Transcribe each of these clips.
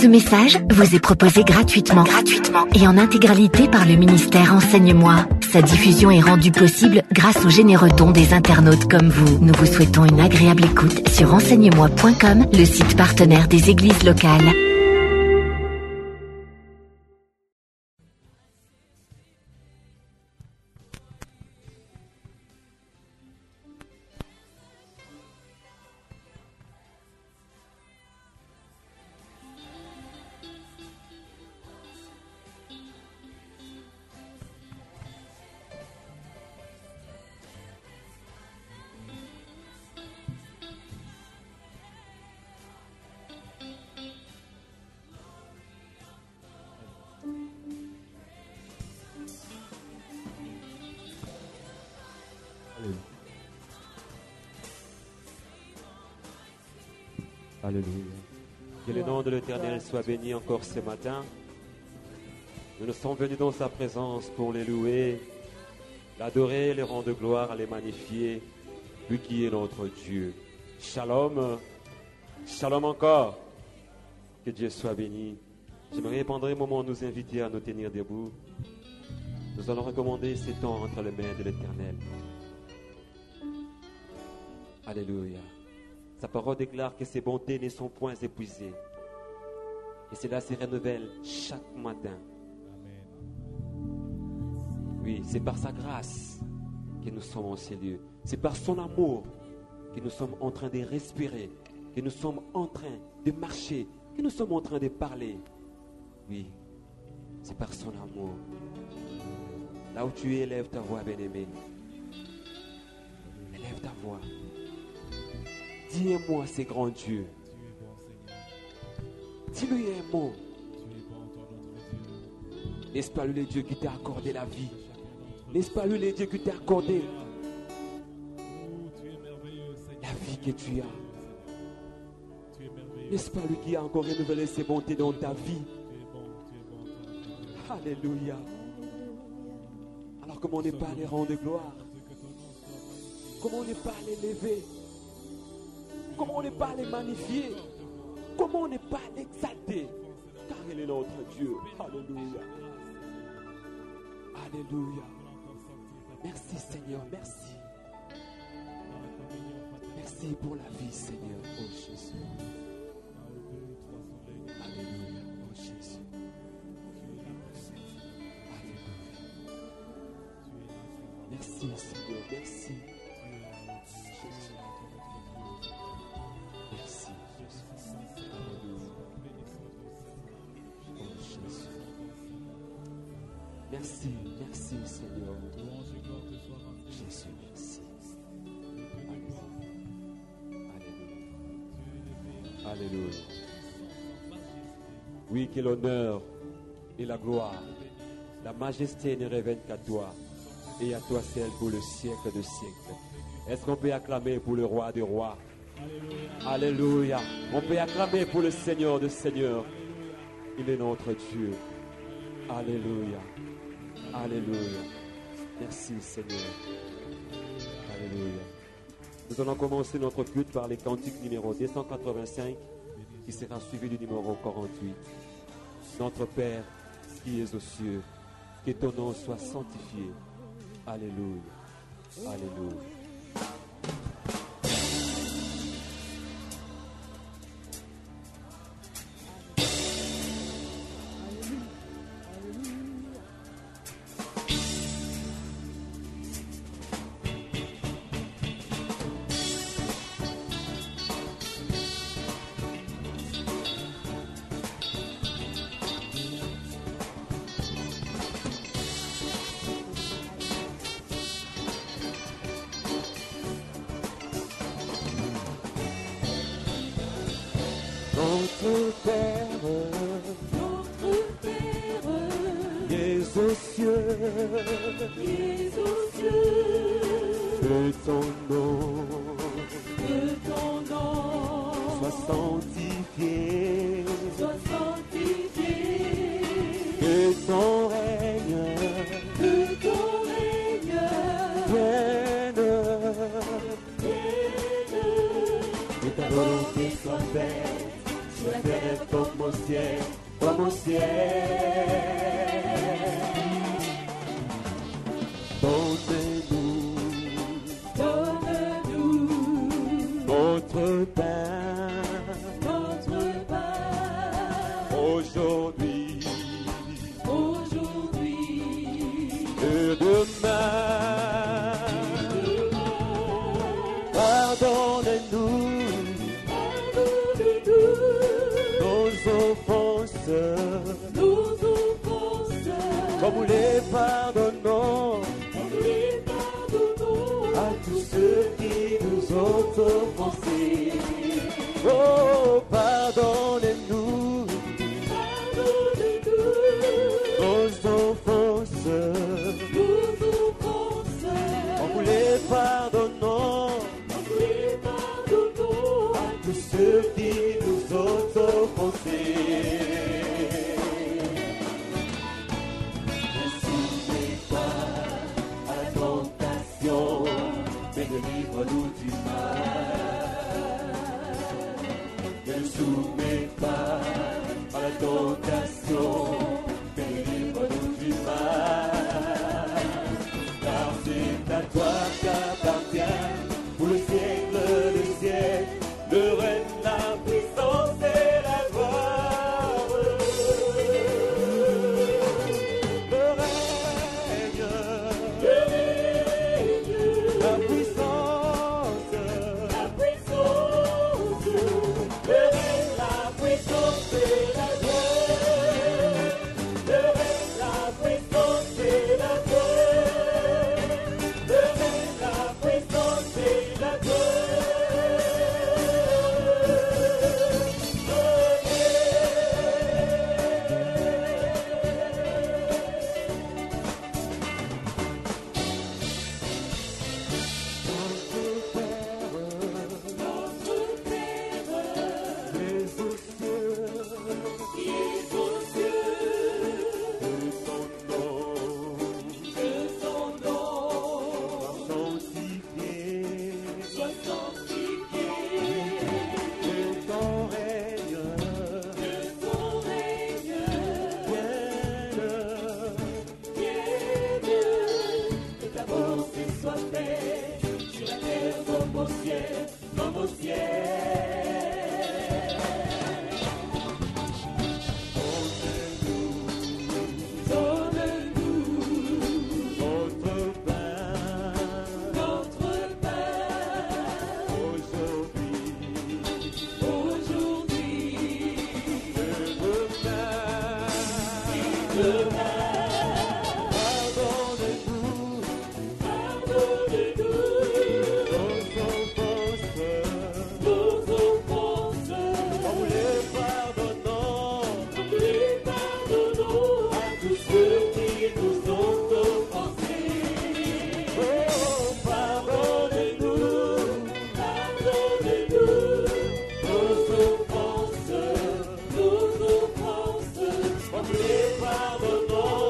Ce message vous est proposé gratuitement et en intégralité par le ministère Enseigne-moi. Sa diffusion est rendue possible grâce aux généreux dons des internautes comme vous. Nous vous souhaitons une agréable écoute sur enseigne-moi.com, le site partenaire des églises locales. Alléluia. Que le nom de l'Éternel soit béni encore ce matin. Nous sommes venus dans sa présence pour les louer, l'adorer, les rendre gloire, les magnifier, lui qui est notre Dieu. Shalom. Shalom encore. Que Dieu soit béni. J'aimerais pendant un moment nous inviter à nous tenir debout. Nous allons recommander ces temps entre les mains de l'Éternel. Alléluia. Sa parole déclare que ses bontés ne sont point épuisées. Et cela se renouvelle chaque matin. Oui, c'est par sa grâce que nous sommes en ces lieux. C'est par son amour que nous sommes en train de respirer, que nous sommes en train de marcher, que nous sommes en train de parler. Oui, c'est par son amour. Là où tu es, élève ta voix, bien-aimé. Élève ta voix. Dis-moi, c'est grand Dieu. Dis-lui un mot. N'est-ce pas lui le Dieu qui t'a accordé la vie? N'est-ce pas lui le Dieu qui t'a accordé la vie que tu as? N'est-ce pas lui qui a encore renouvelé ses bontés dans ta vie? Alléluia. Alors comment ne pas les rendre gloire? Comment ne pas l'élever? Comment ne pas les magnifier? Comment ne pas l'exalter? Car il est notre Dieu. Alléluia. Alléluia. Merci Seigneur, merci. Merci pour la vie Seigneur, oh Jésus. Alléluia, oh Jésus. Alléluia. Merci Seigneur, merci. Jésus. Merci Jésus. Alléluia. Oh Jésus. Merci, merci Seigneur. Jésus, merci. Alléluia. Alléluia. Oui, que l'honneur et la gloire, la majesté ne reviennent qu'à toi et à toi seul pour le siècle de siècles. Est-ce qu'on peut acclamer pour le roi des rois? Alléluia. On peut acclamer pour le Seigneur des seigneurs. Il est notre Dieu. Alléluia. Alléluia. Merci Seigneur. Alléluia. Nous allons commencer notre culte par les cantiques numéro 285 qui sera suivi du numéro 48. Notre Père qui es aux cieux, que ton nom soit sanctifié. Alléluia. Alléluia. Notre Père, qui es aux cieux, que ton nom soit sanctifié, que ton règne vienne, que ta volonté soit faite sur la terre comme au ciel, comme au ciel. Donne-nous notre pain aujourd'hui et demain. Pardonne-nous nos offenses, comme nous les pardonnons à tous ceux qui nous ont offensés. Oh, pardonnez-nous nos offenses, comme nous les pardonnons à tous ceux qui nous ont offensés. Délivre-nous du mal. Ne nous soumets pas à la tentation. Délivre-nous du mal. Car c'est à toi qu'appartient pour le siècle des siècles le règne, la puissance et la gloire. Le règne, la puissance, la puissance et la gloire. Le règne, la puissance et la gloire. Le règne, la puissance et la gloire. Pardonne-nous.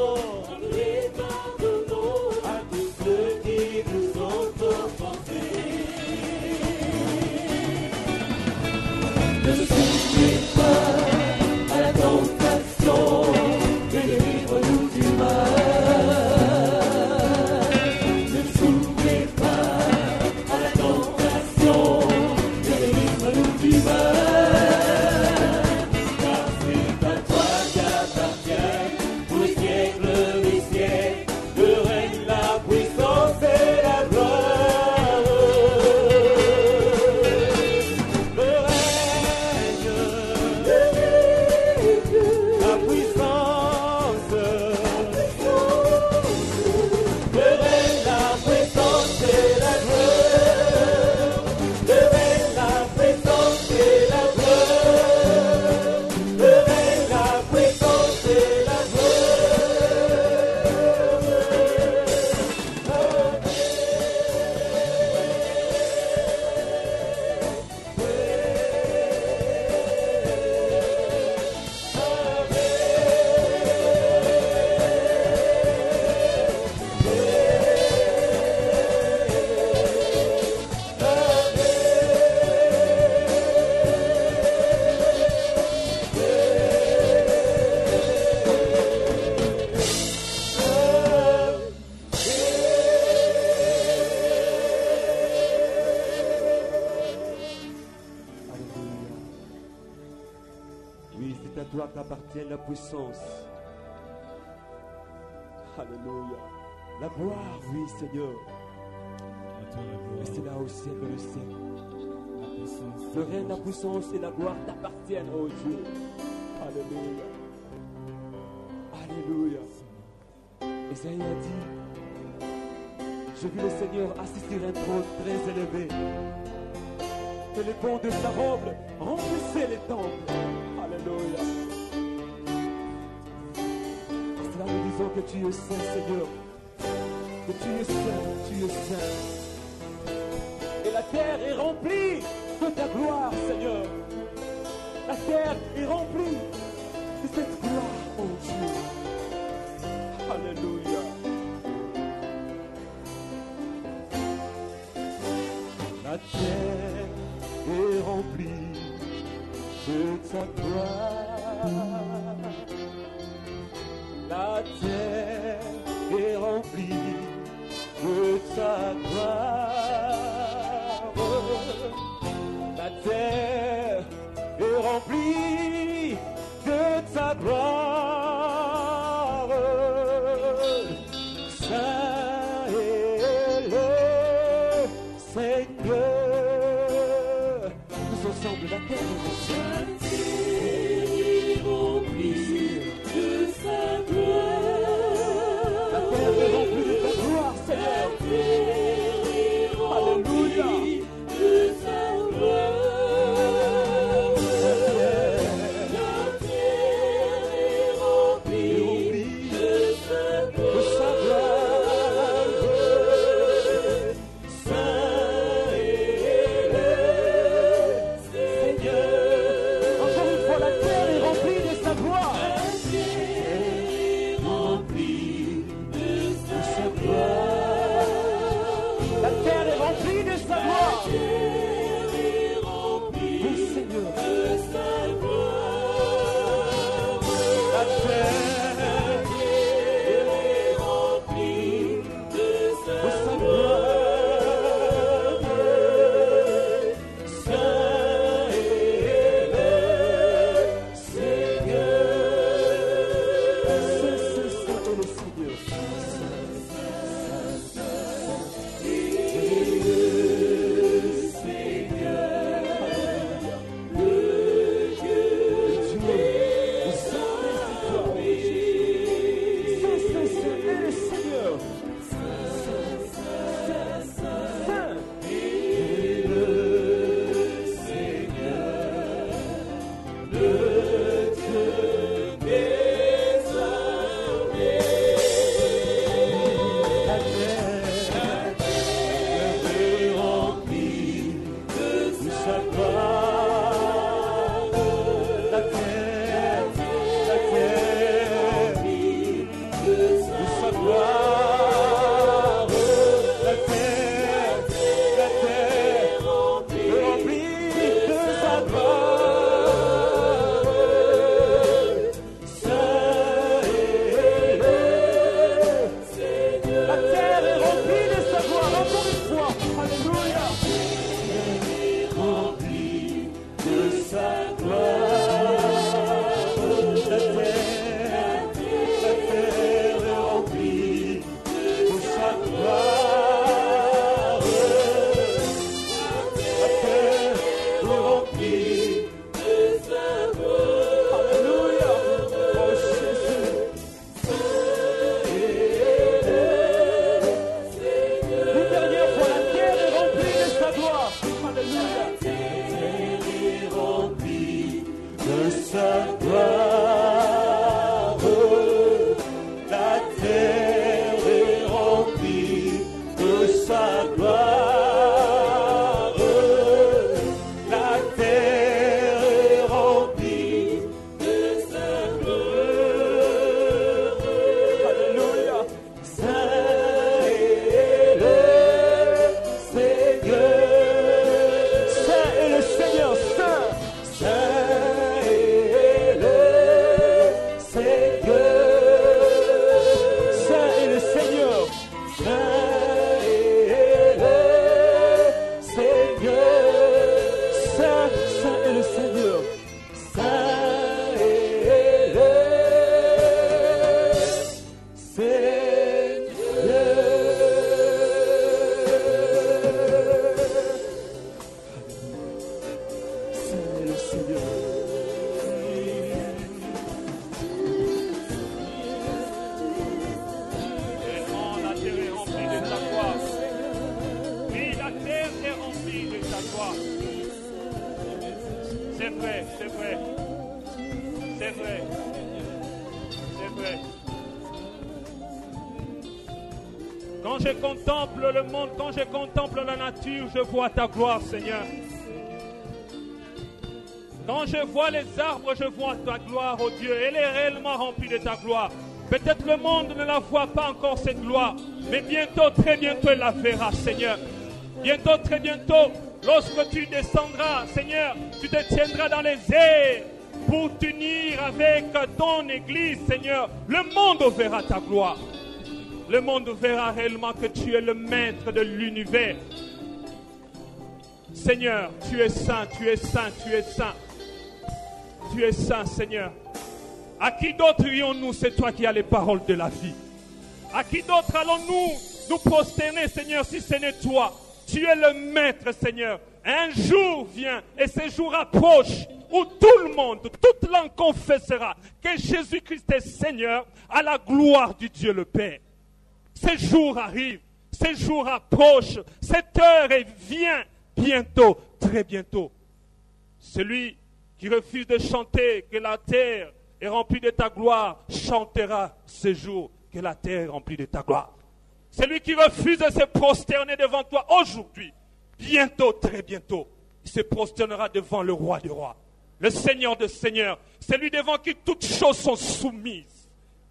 Oui, c'est à toi qu'appartient la puissance. Alléluia. La gloire, oui, Seigneur. Et c'est là au siècle de siècle. Le règne, la puissance et la gloire t'appartiennent, oh Dieu. Alléluia. Alléluia. Isaïe a dit, j'ai vu le Seigneur assis sur un trône très élevé. Et les ponts de sa robe remplissaient les temples. Alléluia. C'est là nous disons que tu es saint, Seigneur. Que tu es saint, tu es saint. Et la terre est remplie de ta gloire, Seigneur. La terre est remplie de cette gloire, oh Dieu. Alléluia. La terre est remplie de ta gloire. La terre est remplie de ta gloire. La terre est remplie de ta gloire. Saint est le Seigneur. Tous ensemble, la terre est remplie de sa gloire. La terre est remplie de ta gloire, Seigneur. Alléluia. De sa gloire. La terre est remplie de sa gloire. Saint est le Seigneur. Encore une fois, la terre est remplie de sa gloire. La terre est remplie de sa gloire. La terre est remplie de sa gloire. Oui, Seigneur. La terre est remplie de sa gloire. Saint est le Seigneur. Saint est le Seigneur. Saint est le C'est vrai. C'est vrai. Quand je contemple le monde, quand je contemple la nature, je vois ta gloire, Seigneur. Quand je vois les arbres, je vois ta gloire, oh Dieu. Elle est réellement remplie de ta gloire. Peut-être le monde ne la voit pas encore, cette gloire. Mais bientôt, très bientôt, elle la verra, Seigneur. Bientôt, très bientôt, lorsque tu descendras, Seigneur, tu te tiendras dans les airs pour t'unir avec ton Église, Seigneur. Le monde verra ta gloire. Le monde verra réellement que tu es le maître de l'univers. Seigneur, tu es saint, tu es saint, tu es saint. Tu es saint, Seigneur. À qui d'autre irions-nous? C'est toi qui as les paroles de la vie. À qui d'autre allons-nous nous prosterner, Seigneur, si ce n'est toi? Tu es le maître, Seigneur. Un jour vient et ce jour approche où tout le monde, toute langue confessera que Jésus-Christ est Seigneur à la gloire du Dieu le Père. Ce jour arrive, ce jour approche, cette heure vient bientôt, très bientôt. Celui qui refuse de chanter que la terre est remplie de ta gloire chantera ce jour que la terre est remplie de ta gloire. Celui qui refuse de se prosterner devant toi aujourd'hui, bientôt, très bientôt, il se prosternera devant le roi des rois, le Seigneur des seigneurs, celui devant qui toutes choses sont soumises.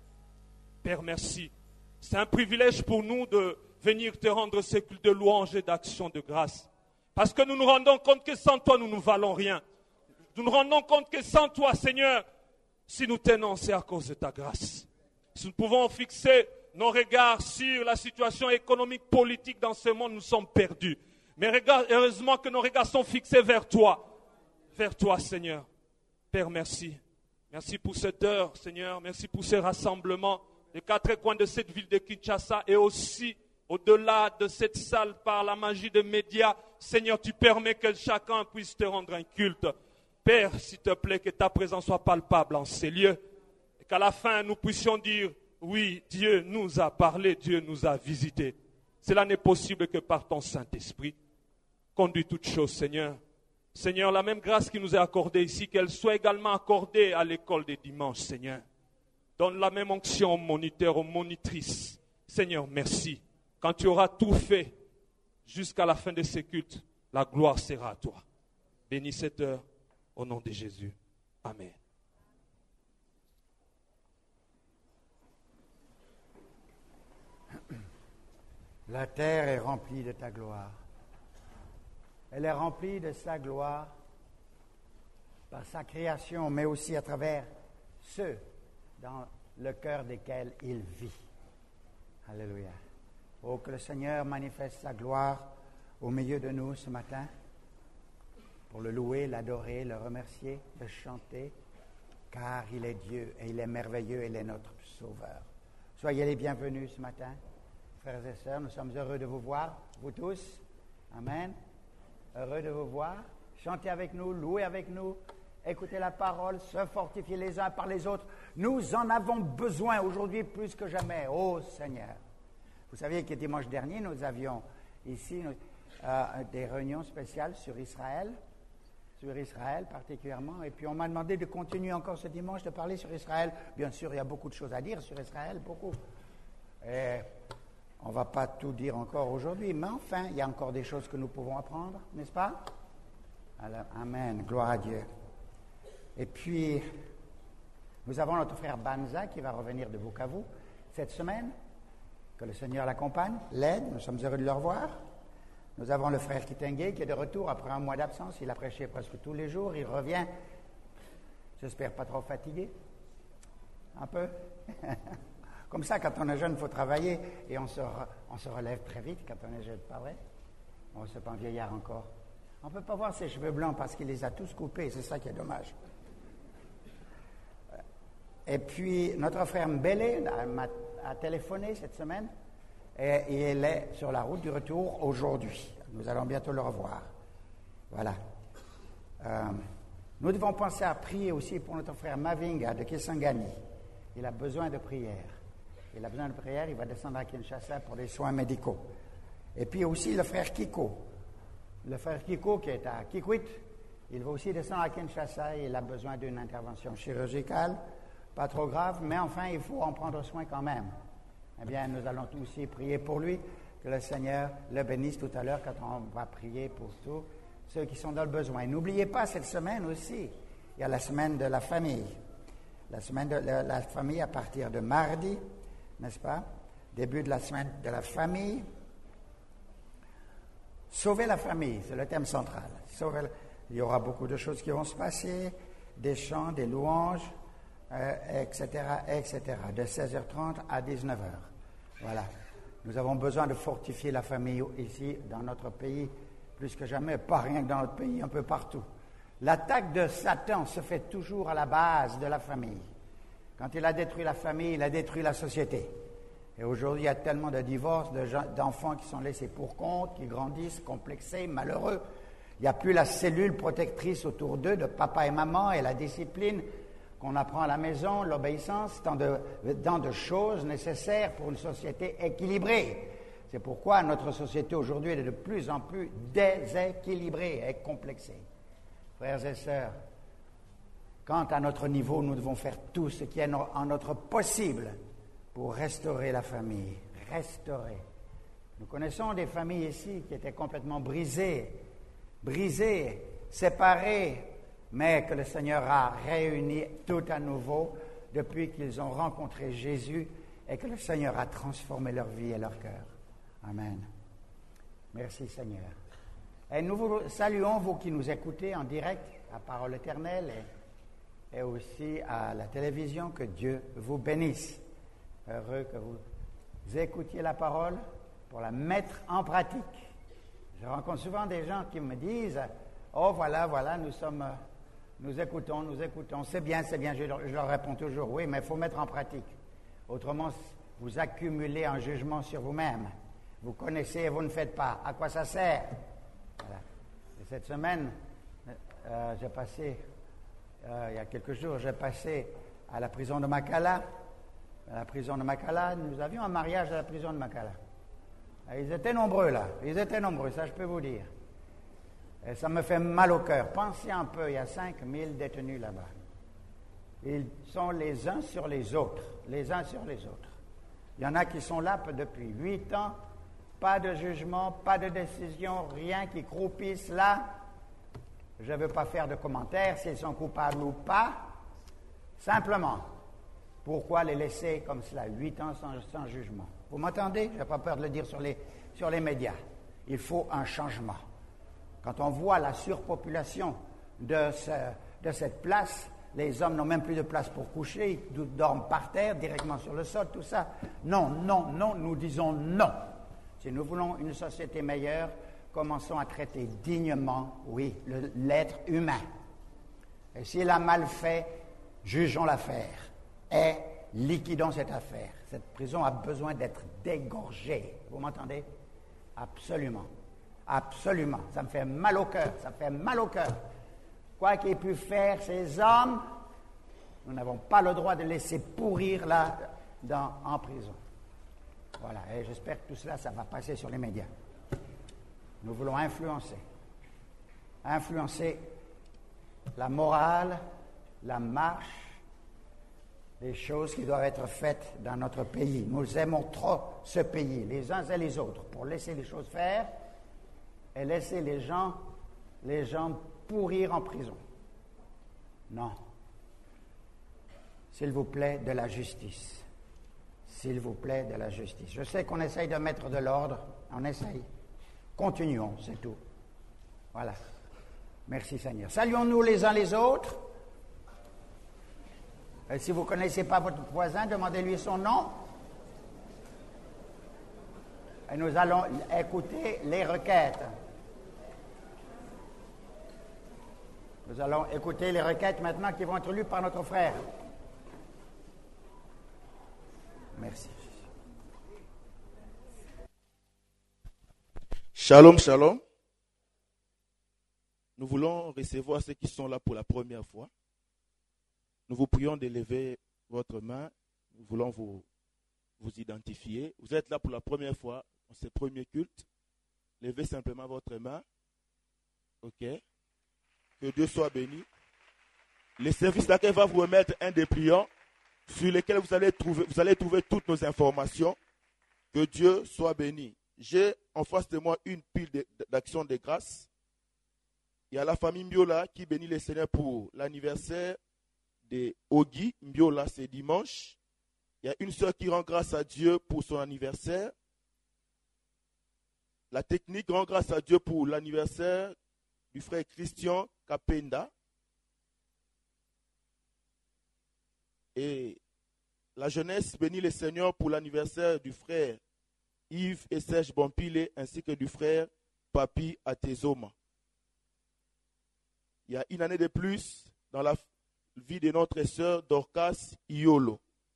Père, merci. C'est un privilège pour nous de venir te rendre ce culte de louange et d'action de grâce. Parce que nous nous rendons compte que sans toi, nous ne valons rien. Nous nous rendons compte que sans toi, Seigneur, si nous tenons, c'est à cause de ta grâce. Si nous pouvons fixer nos regards sur la situation économique, politique dans ce monde, nous sommes perdus. Mais heureusement que nos regards sont fixés vers toi. Vers toi, Seigneur. Père, merci. Merci pour cette heure, Seigneur. Merci pour ce rassemblement des quatre coins de cette ville de Kinshasa et aussi au-delà de cette salle par la magie des médias. Seigneur, tu permets que chacun puisse te rendre un culte. Père, s'il te plaît, que ta présence soit palpable en ces lieux et qu'à la fin, nous puissions dire, oui, Dieu nous a parlé, Dieu nous a visités. Cela n'est possible que par ton Saint-Esprit. Conduis toutes choses, Seigneur. Seigneur, la même grâce qui nous est accordée ici, qu'elle soit également accordée à l'école des dimanches, Seigneur. Donne la même onction aux moniteurs, aux monitrices. Seigneur, merci. Quand tu auras tout fait jusqu'à la fin de ces cultes, la gloire sera à toi. Bénis cette heure au nom de Jésus. Amen. La terre est remplie de ta gloire. Elle est remplie de sa gloire par sa création, mais aussi à travers ceux dans le cœur desquels il vit. Alléluia. Oh, que le Seigneur manifeste sa gloire au milieu de nous ce matin pour le louer, l'adorer, le remercier, le chanter, car il est Dieu et il est merveilleux, il est notre Sauveur. Soyez les bienvenus ce matin, frères et sœurs. Nous sommes heureux de vous voir, vous tous. Amen. Heureux de vous voir. Chantez avec nous, louez avec nous, écoutez la parole, se fortifier les uns par les autres. Nous en avons besoin aujourd'hui plus que jamais. Oh Seigneur. Vous savez que dimanche dernier, nous avions ici des réunions spéciales sur Israël particulièrement. Et puis on m'a demandé de continuer encore ce dimanche de parler sur Israël. Bien sûr, il y a beaucoup de choses à dire sur Israël, beaucoup. Et on ne va pas tout dire encore aujourd'hui, mais enfin, il y a encore des choses que nous pouvons apprendre, n'est-ce pas? Alors, amen, gloire à Dieu. Et puis, nous avons notre frère Banza qui va revenir de Bukavu cette semaine. Que le Seigneur l'accompagne, l'aide, nous sommes heureux de le revoir. Nous avons le frère Kitenge qui est de retour après un mois d'absence. Il a prêché presque tous les jours, il revient. J'espère pas trop fatigué. Un peu. Comme ça, quand on est jeune, il faut travailler et on se relève très vite quand on est jeune, pas vrai? On c'est pas un vieillard encore. On ne peut pas voir ses cheveux blancs parce qu'il les a tous coupés, c'est ça qui est dommage. Et puis, notre frère Mbele a téléphoné cette semaine et il est sur la route du retour aujourd'hui. Nous allons bientôt le revoir. Voilà. Nous devons penser à prier aussi pour notre frère Mavinga de Kisangani. Il a besoin de prière. Il a besoin de prière, il va descendre à Kinshasa pour des soins médicaux. Et puis aussi le frère Kiko. Le frère Kiko qui est à Kikwit, Il va aussi descendre à Kinshasa. Il a besoin d'une intervention chirurgicale. Pas trop grave, mais enfin, il faut en prendre soin quand même. Eh bien, nous allons aussi prier pour lui. Que le Seigneur le bénisse tout à l'heure quand on va prier pour tous ceux qui sont dans le besoin. N'oubliez pas, cette semaine aussi, il y a la semaine de la famille. La semaine de la famille à partir de mardi, n'est-ce pas? Début de la semaine de la famille. Sauver la famille, c'est le thème central. Il y aura beaucoup de choses qui vont se passer, des chants, des louanges, etc., etc., de 16h30 à 19h. Voilà. Nous avons besoin de fortifier la famille ici, dans notre pays, plus que jamais, pas rien que dans notre pays, un peu partout. L'attaque de Satan se fait toujours à la base de la famille. Quand il a détruit la famille, il a détruit la société. Et aujourd'hui, il y a tellement de divorces, d'enfants qui sont laissés pour compte, qui grandissent, complexés, malheureux. Il n'y a plus la cellule protectrice autour d'eux, de papa et maman, et la discipline qu'on apprend à la maison, l'obéissance, tant de choses nécessaires pour une société équilibrée. C'est pourquoi notre société aujourd'hui est de plus en plus déséquilibrée et complexée. Frères et sœurs, quant à notre niveau, nous devons faire tout ce qui est en notre possible pour restaurer la famille. Restaurer. Nous connaissons des familles ici qui étaient complètement brisées, séparées, mais que le Seigneur a réuni tout à nouveau depuis qu'ils ont rencontré Jésus et que le Seigneur a transformé leur vie et leur cœur. Amen. Merci Seigneur. Et nous vous saluons, vous qui nous écoutez en direct à Parole Éternelle et aussi à la télévision. Que Dieu vous bénisse. Heureux que vous écoutiez la parole pour la mettre en pratique. Je rencontre souvent des gens qui me disent « Oh, voilà, nous écoutons, c'est bien. » Je leur réponds toujours « Oui, mais il faut mettre en pratique. Autrement, vous accumulez un jugement sur vous-même. Vous connaissez et vous ne faites pas. À quoi ça sert ?» Voilà. Et cette semaine, j'ai passé, il y a quelques jours, à la prison de Makala. À la prison de Makala, nous avions un mariage à la prison de Makala. Et ils étaient nombreux là, ça je peux vous dire. Et ça me fait mal au cœur. Pensez un peu, il y a 5000 détenus là-bas. Ils sont les uns sur les autres. Il y en a qui sont là depuis 8 ans, pas de jugement, pas de décision, rien, qui croupissent là. Je ne veux pas faire de commentaires s'ils sont coupables ou pas. Simplement, pourquoi les laisser comme cela, 8 ans sans jugement? Vous m'entendez? Je n'ai pas peur de le dire sur les médias. Il faut un changement. Quand on voit la surpopulation de cette place, les hommes n'ont même plus de place pour coucher, ils dorment par terre, directement sur le sol, tout ça. Non, nous disons non. Si nous voulons une société meilleure, commençons à traiter dignement, oui, l'être humain. Et s'il a mal fait, jugeons l'affaire et liquidons cette affaire. Cette prison a besoin d'être dégorgée. Vous m'entendez? Absolument. Ça me fait mal au cœur. Quoi qu'aient pu faire ces hommes, nous n'avons pas le droit de laisser pourrir là en prison. Voilà, et j'espère que tout cela, ça va passer sur les médias. Nous voulons influencer la morale, la marche, les choses qui doivent être faites dans notre pays. Nous aimons trop ce pays, les uns et les autres, pour laisser les choses faire et laisser les gens pourrir en prison. Non. S'il vous plaît, de la justice. Je sais qu'on essaye de mettre de l'ordre, on essaye. Continuons, c'est tout. Voilà. Merci Seigneur. Saluons-nous les uns les autres. Et si vous ne connaissez pas votre voisin, demandez-lui son nom. Et nous allons écouter les requêtes. Nous allons écouter les requêtes maintenant qui vont être lues par notre frère. Merci. Shalom, shalom. Nous voulons recevoir ceux qui sont là pour la première fois. Nous vous prions de lever votre main. Nous voulons vous identifier. Vous êtes là pour la première fois, dans ce premier culte. Levez simplement votre main. OK. Que Dieu soit béni. Le service d'accueil va vous remettre un dépliant sur lequel vous allez trouver toutes nos informations. Que Dieu soit béni. J'ai en face de moi une pile d'action de grâce. Il y a la famille Mbiola qui bénit le Seigneur pour l'anniversaire de Ogi. Mbiola, c'est dimanche. Il y a une sœur qui rend grâce à Dieu pour son anniversaire. La technique rend grâce à Dieu pour l'anniversaire du frère Christian Kapenda. Et la jeunesse bénit le Seigneur pour l'anniversaire du frère Yves et Serge Bompile ainsi que du frère Papi Atezoma. Il y a une année de plus dans la vie de notre sœur Dorcas Iolo.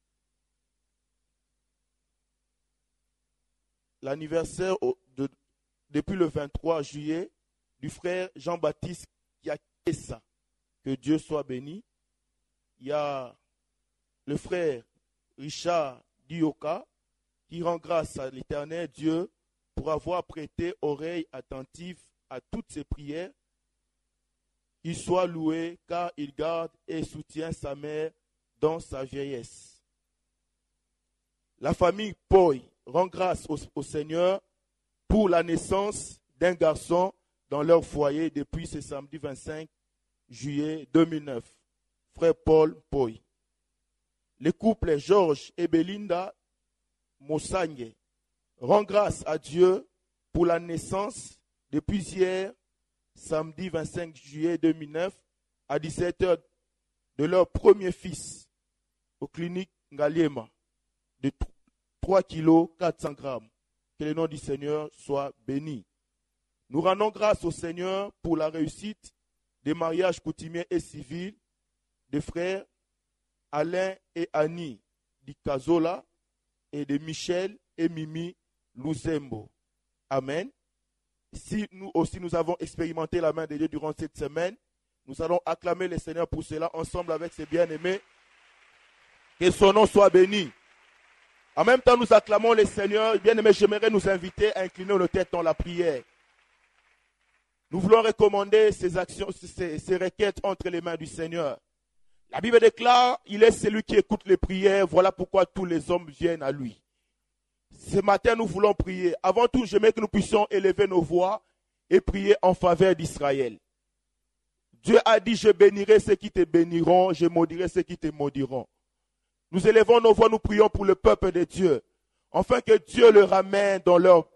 L'anniversaire depuis le 23 juillet du frère Jean-Baptiste Kiakesa. Que Dieu soit béni. Il y a le frère Richard Dioka qui rend grâce à l'Éternel Dieu pour avoir prêté oreille attentive à toutes ses prières. Il soit loué car il garde et soutient sa mère dans sa vieillesse. La famille Poy rend grâce au Seigneur pour la naissance d'un garçon dans leur foyer depuis ce samedi 25 juillet 2009. Frère Paul Poy. Le couple Georges et Belinda Mosangue rend grâce à Dieu pour la naissance depuis hier, samedi 25 juillet 2009, à 17h de leur premier fils aux cliniques Ngaliema de 3 kg 400 grammes. Que le nom du Seigneur soit béni. Nous rendons grâce au Seigneur pour la réussite des mariages coutumiers et civils des frères Alain et Annie Dikazola et de Michel et Mimi Luzembo. Amen. Si nous aussi nous avons expérimenté la main de Dieu durant cette semaine, nous allons acclamer le Seigneur pour cela ensemble avec ses bien-aimés. Que son nom soit béni. En même temps, nous acclamons le Seigneur. Bien-aimés, j'aimerais nous inviter à incliner nos têtes dans la prière. Nous voulons recommander ces actions, ces requêtes entre les mains du Seigneur. La Bible déclare, il est celui qui écoute les prières. Voilà pourquoi tous les hommes viennent à lui. Ce matin, nous voulons prier. Avant tout, j'aimerais que nous puissions élever nos voix et prier en faveur d'Israël. Dieu a dit, je bénirai ceux qui te béniront, je maudirai ceux qui te maudiront. Nous élevons nos voix, nous prions pour le peuple de Dieu, afin que Dieu le ramène dans leur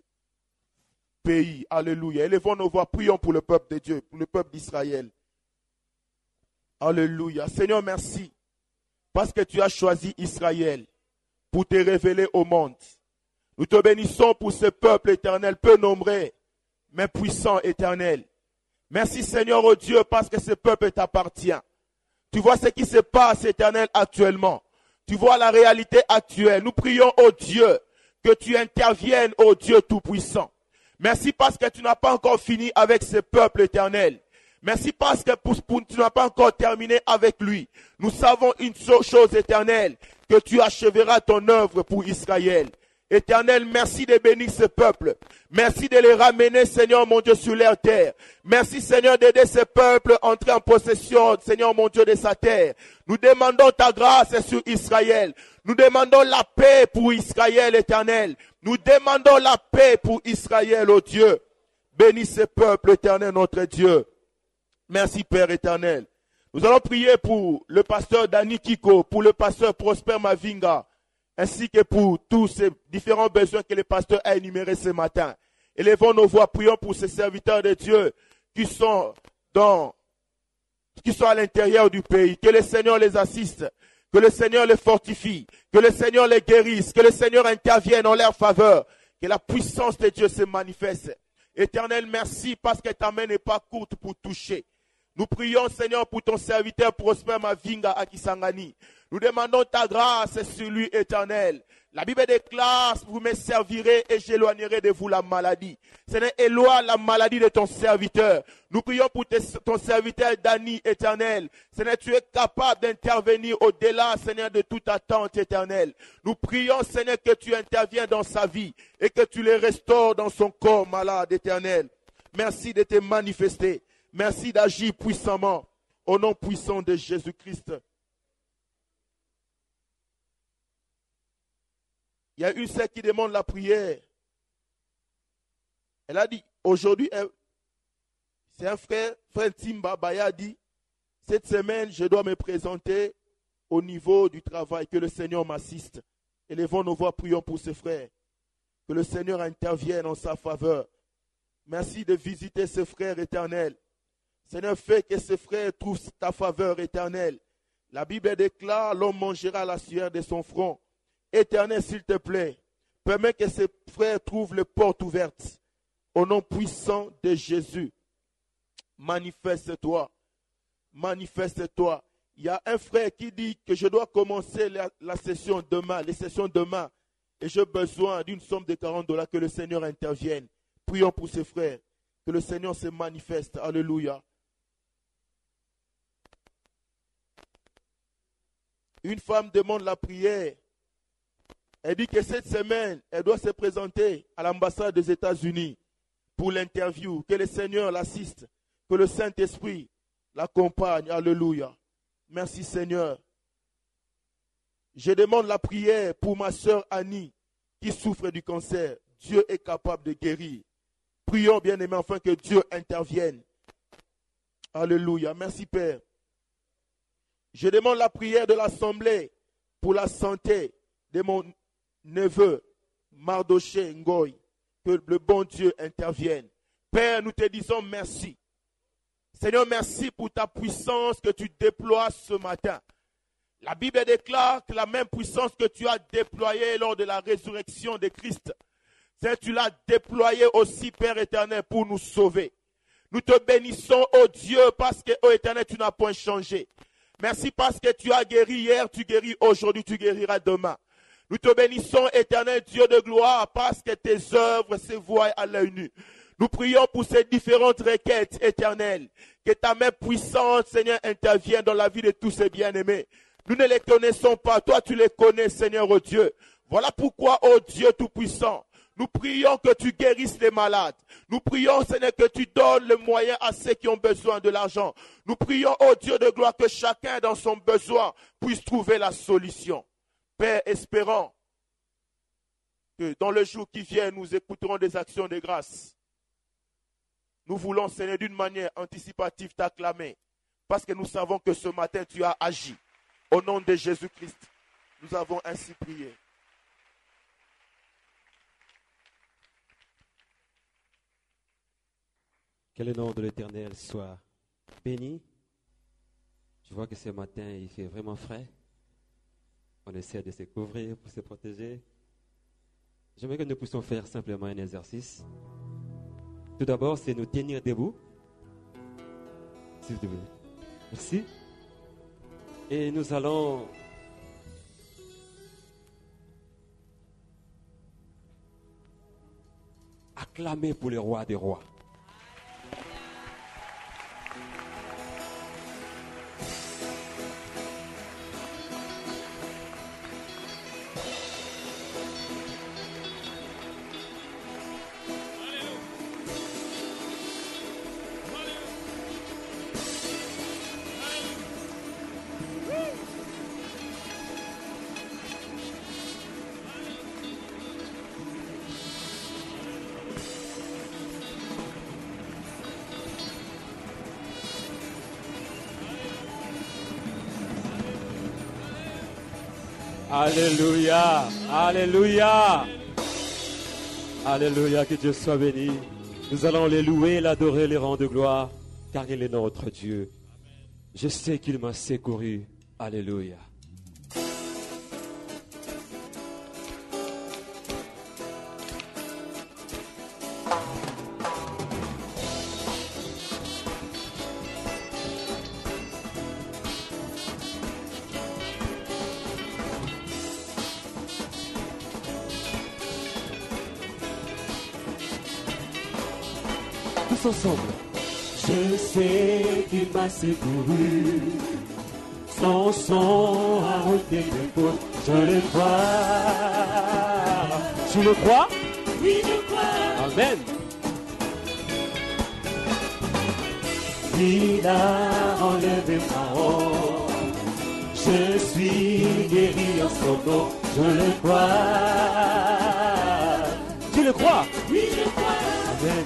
pays. Alléluia. Élevons nos voix, prions pour le peuple de Dieu, pour le peuple d'Israël. Alléluia. Seigneur, merci, parce que tu as choisi Israël pour te révéler au monde. Nous te bénissons pour ce peuple éternel, peu nombreux, mais puissant éternel. Merci Seigneur, oh Dieu, parce que ce peuple t'appartient. Tu vois ce qui se passe, éternel, actuellement. Tu vois la réalité actuelle. Nous prions, oh Dieu, que tu interviennes, oh Dieu tout-puissant. Merci parce que tu n'as pas encore fini avec ce peuple éternel. Merci parce que tu n'as pas encore terminé avec lui. Nous savons une chose éternelle, que tu acheveras ton œuvre pour Israël. Éternel, merci de bénir ce peuple. Merci de les ramener, Seigneur mon Dieu, sur leur terre. Merci, Seigneur, d'aider ce peuple à entrer en possession, Seigneur mon Dieu, de sa terre. Nous demandons ta grâce sur Israël. Nous demandons la paix pour Israël, éternel. Nous demandons la paix pour Israël, oh Dieu. Bénis ce peuple, éternel, notre Dieu. Merci, Père éternel. Nous allons prier pour le pasteur Dani Kiko, pour le pasteur Prosper Mavinga, ainsi que pour tous ces différents besoins que le pasteur a énumérés ce matin. Élevons nos voix, prions pour ces serviteurs de Dieu qui sont à l'intérieur du pays. Que le Seigneur les assiste, que le Seigneur les fortifie, que le Seigneur les guérisse, que le Seigneur intervienne en leur faveur, que la puissance de Dieu se manifeste. Éternel, merci parce que ta main n'est pas courte pour toucher. Nous prions, Seigneur, pour ton serviteur Prosper Mavinga à Kisangani. Nous demandons ta grâce sur lui, éternel. La Bible déclare, vous me servirez et j'éloignerai de vous la maladie. Seigneur, éloigne la maladie de ton serviteur. Nous prions pour ton serviteur Dani, éternel. Seigneur, tu es capable d'intervenir au-delà, Seigneur, de toute attente, éternelle. Nous prions, Seigneur, que tu interviens dans sa vie et que tu le restaures dans son corps malade, éternel. Merci de te manifester. Merci d'agir puissamment au nom puissant de Jésus-Christ. Il y a une sœur qui demande la prière. Elle a dit, aujourd'hui, c'est un frère Timba Baya dit, cette semaine, je dois me présenter au niveau du travail, que le Seigneur m'assiste. Élevons nos voix, prions pour ce frère. Que le Seigneur intervienne en sa faveur. Merci de visiter ce frère éternel. Seigneur, fais que ce frère trouve ta faveur éternelle. La Bible déclare, l'homme mangera la sueur de son front. Éternel, s'il te plaît, permets que ce frère trouve les portes ouvertes. Au nom puissant de Jésus, manifeste-toi. Manifeste-toi. Il y a un frère qui dit que je dois commencer la session demain, les sessions demain, et j'ai besoin d'une somme de $40, que le Seigneur intervienne. Prions pour ces frères, que le Seigneur se manifeste. Alléluia. Une femme demande la prière. Elle dit que cette semaine, elle doit se présenter à l'ambassade des États-Unis pour l'interview. Que le Seigneur l'assiste, que le Saint-Esprit l'accompagne. Alléluia. Merci Seigneur. Je demande la prière pour ma sœur Annie qui souffre du cancer. Dieu est capable de guérir. Prions bien-aimés afin que Dieu intervienne. Alléluia. Merci Père. Je demande la prière de l'Assemblée pour la santé de mon neveu Mardoché Ngoy. Que le bon Dieu intervienne. Père, nous te disons merci. Seigneur, merci pour ta puissance que tu déploies ce matin. La Bible déclare que la même puissance que tu as déployée lors de la résurrection de Christ, Seigneur, tu l'as déployée aussi, Père éternel, pour nous sauver. Nous te bénissons, ô Dieu, parce que, ô éternel, tu n'as point changé. Merci parce que tu as guéri hier, tu guéris aujourd'hui, tu guériras demain. Nous te bénissons, éternel Dieu de gloire, parce que tes œuvres se voient à l'œil nu. Nous prions pour ces différentes requêtes éternelles. Que ta main puissante, Seigneur, intervienne dans la vie de tous ces bien-aimés. Nous ne les connaissons pas. Toi, tu les connais, Seigneur, oh Dieu. Voilà pourquoi, oh Dieu Tout-Puissant, nous prions que tu guérisses les malades. Nous prions, Seigneur, que tu donnes le moyen à ceux qui ont besoin de l'argent. Nous prions, oh Dieu de gloire, que chacun dans son besoin puisse trouver la solution. Père, espérant que dans le jour qui vient, nous écouterons des actions de grâce. Nous voulons, Seigneur, d'une manière anticipative t'acclamer, parce que nous savons que ce matin, tu as agi. Au nom de Jésus-Christ, nous avons ainsi prié. Que le nom de l'Éternel soit béni. Je vois que ce matin, il fait vraiment frais. On essaie de se couvrir pour se protéger. J'aimerais que nous puissions faire simplement un exercice. Tout d'abord, c'est nous tenir debout. S'il te plaît. Merci. Et nous allons acclamer pour le roi des rois. Alléluia, alléluia, alléluia, que Dieu soit béni. Nous allons les louer, l'adorer, les rendre gloire, car il est notre Dieu. Je sais qu'il m'a secouru. Alléluia. Ensemble. Je sais qu'il m'a secouru. Son sang a ôté mes fautes. Je le crois. Tu le crois? Oui, je crois. Amen. il a enlevé ma honte. Je suis guéri en son nom, je le crois. Tu le crois? Oui, je crois. Amen.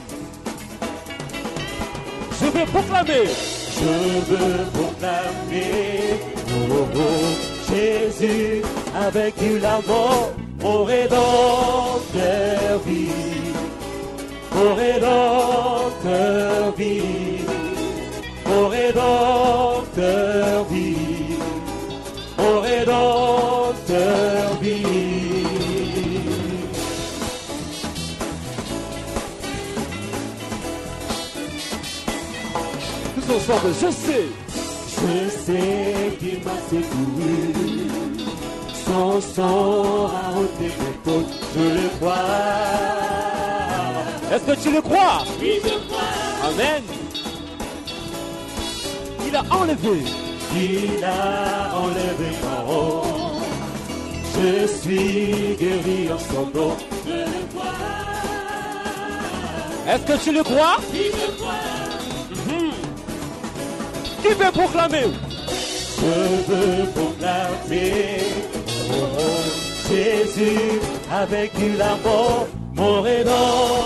Je veux proclamer. Je veux proclamer. Oh, oh, Jésus a vaincu la mort. Mon rédempteur vit. Mon rédempteur vit. Mon rédempteur vit. Mon rédempteur vit. Tous ensemble, je sais qu'il m'a secouru. Son sang a ôté mes fautes, je le crois. Est-ce que tu le crois? Oui, je crois. Amen. Il a enlevé ma honte. Je suis guéri en son nom, je le crois. Est-ce que tu le crois? Oui, je crois. Qui veut proclamer? Je veux proclamer. Oh, Jésus a vaincu la mort, mon rédempteur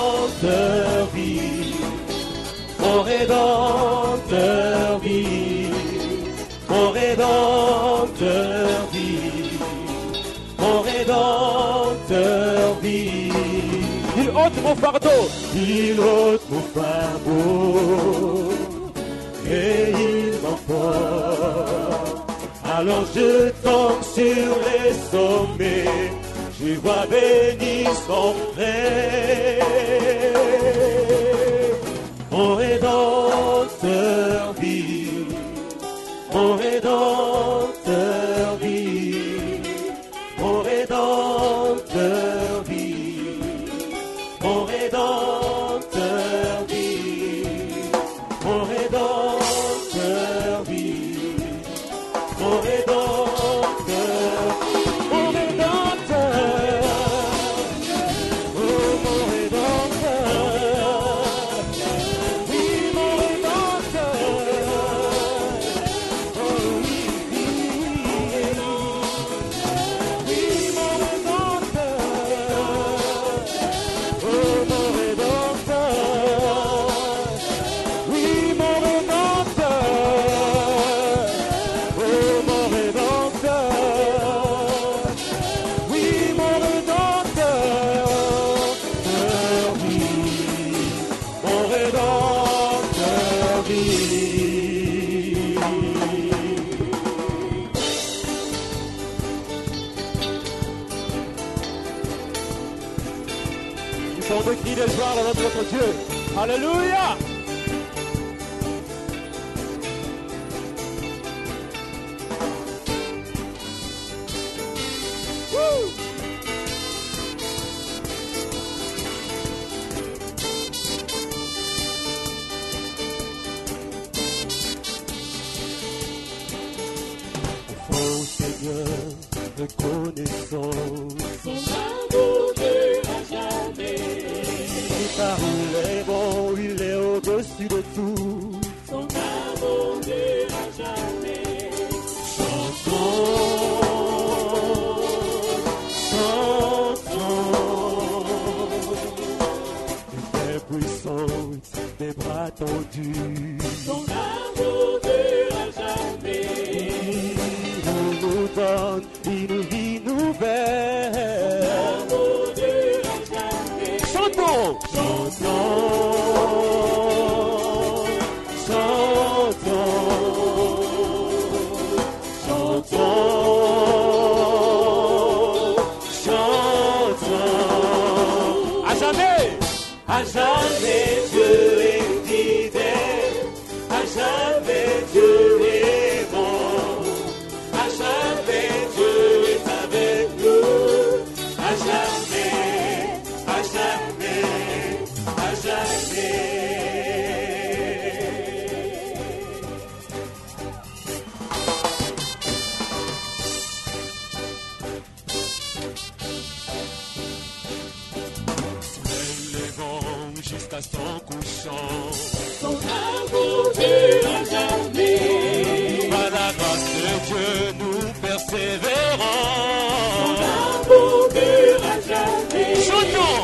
vit. Mon rédempteur vit. Mon rédempteur vit. Mon rédempteur vit. Il ôte mon fardeau. Il ôte mon fardeau. Et il m'emporte. Alors je tombe sur les sommets. Je vois béni son frère. Mon rédempteur vit. Mon rédempteur vit. Mon rédempteur vit. Mon rédempteur vit. Mon rédempteur vit. Mon rédempteur. Mon rédempteur. Oh, mon rédempteur. Oui, mon rédempteur. Oh, oui, oui, oui. Oui, mon rédempteur. Oh, mon rédempteur. Oui, mon rédempteur. Oh, mon rédempteur. Oui, mon rédempteur. Vit. Mon rédempteur vit. Nous sommes de cris de joie dans notre Dieu. Alléluia. Woo! Oh Seigneur, reconnaissons son amour à jamais. Par où il est bon, il est au-dessus de tout. Son amour à jamais. Chantons, chantons. Des puissances, des bras tendus. Son amour à jamais. Nous donne une vie nouvelle. Chantons, chantons, chantons, chantons, chantons. À jamais Dieu est fidèle. À jamais Dieu est bon. À jamais Dieu est avec nous. À jamais, à jamais, à jamais. Soleil levant jusqu'à son couchant. Son amour jamais. Par la grâce de Dieu, nous persévérons. Son amour dure à jamais. Chantons.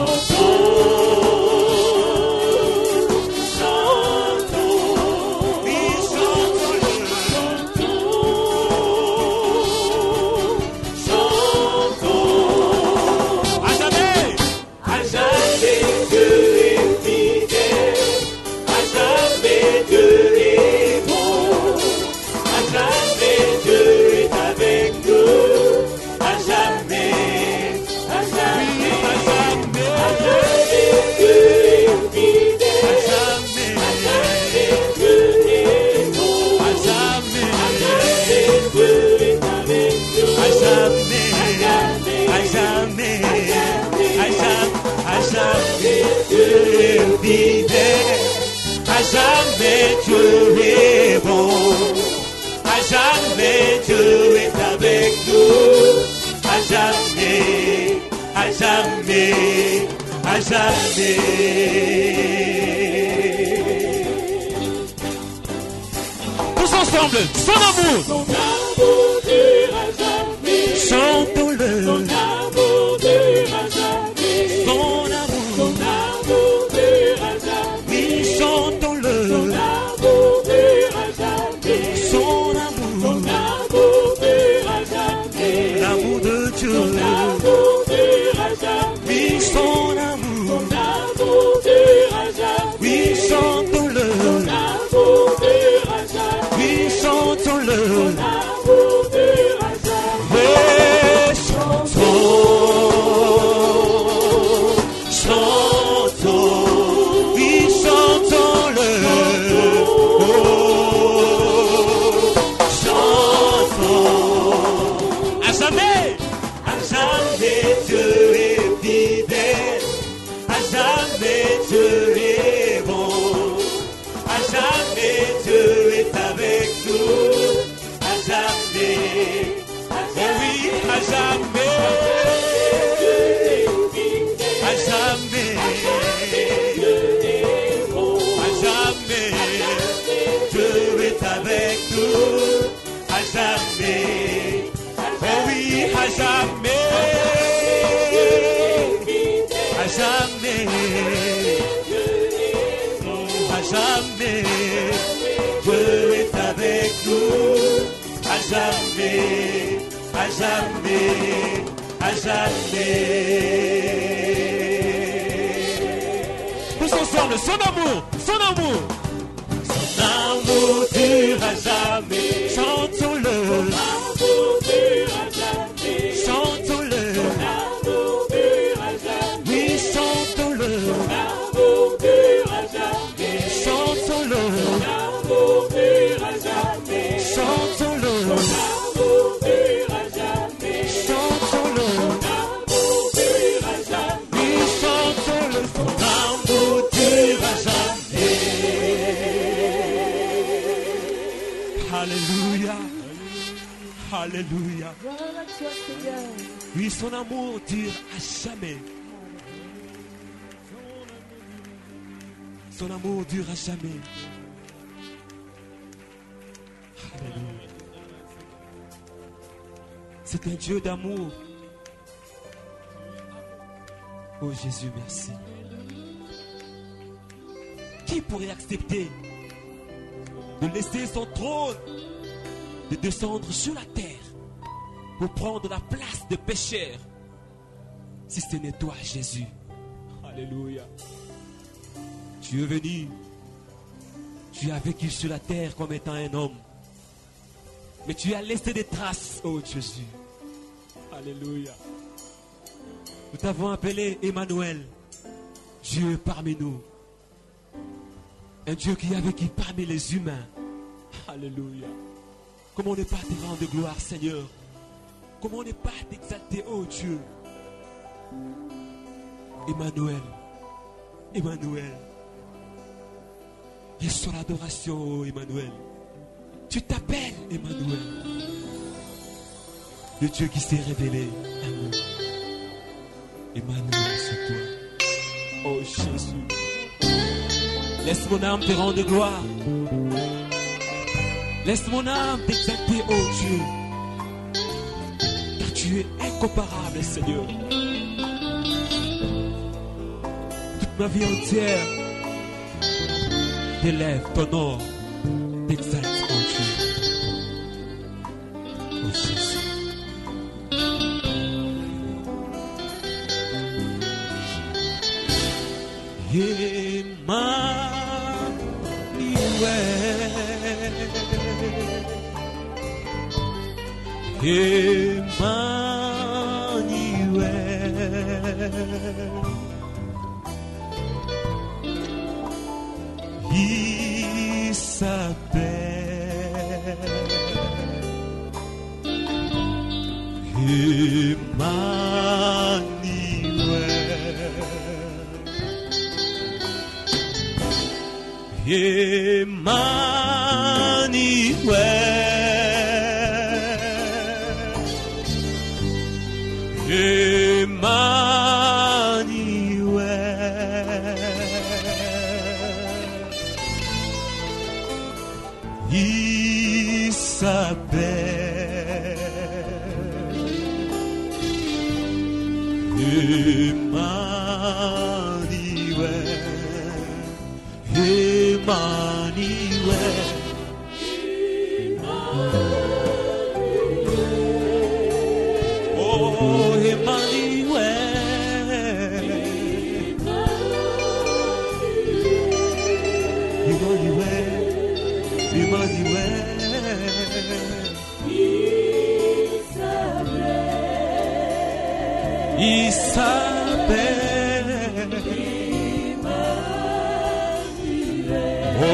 À jamais Dieu est bon, à jamais Dieu est avec nous, à jamais, à jamais, à jamais. Tous ensemble, son amour, Son amour dure à jamais. chantons-le, Son amour dure à jamais. son amour, Son amour dure à jamais. oui, chantons-le, Son amour dure à jamais. son Son amour, amour dure à jamais. l'amour de Dieu, Son amour dure à jamais. oui, son amour, Son amour dure à jamais. oui, chantons-le, Son amour dure à jamais. oui, chantons-le, Son amour dure à jamais. et chantons, chantons, oui, chantons-le, oh, chantons, à jamais Dieu est fidèle, à jamais Dieu est bon, à jamais Dieu est avec nous, à jamais, oui, à jamais, à jamais, à jamais, Dieu est avec nous, à jamais, oui, à jamais, à jamais, à jamais, Dieu est avec nous, à jamais, à jamais, à jamais. Tous ensemble, son amour, son amour. Son amour dure à jamais. Chantons-le. Chantons-le. Oui, chantons-le. Chantons-le. Chantons-le. Chantons-le. Oui, chantons-le. Son amour dure à jamais. Alléluia. Alléluia. Oui, son amour dure à jamais. Son amour dure à jamais. Alléluia. C'est un Dieu d'amour. Oh Jésus, merci. Qui pourrait accepter de laisser son trône, de descendre sur la terre pour prendre la place de pécheur, si ce n'est toi, Jésus? Alléluia. Tu es venu, tu as vécu sur la terre comme étant un homme, mais tu as laissé des traces, oh Jésus. Alléluia. Nous t'avons appelé Emmanuel, Dieu parmi nous. Un Dieu qui a vécu parmi les humains. Alléluia. Comment ne pas te rendre gloire, Seigneur? Comment ne pas t'exalter, oh Dieu? Emmanuel, Emmanuel. Reçois l'adoration, oh Emmanuel. Tu t'appelles Emmanuel. Le Dieu qui s'est révélé à nous. Emmanuel, c'est toi. Oh Jésus. Laisse mon âme te rendre gloire. Laisse mon âme t'exalter, oh Dieu. Car tu es incomparable, Seigneur. Toute ma vie entière t'élève, t'honore, t'exalte, oh Dieu. Oh Jésus. Emmanuel, il s'appelle il s'appelle il s'appelle oh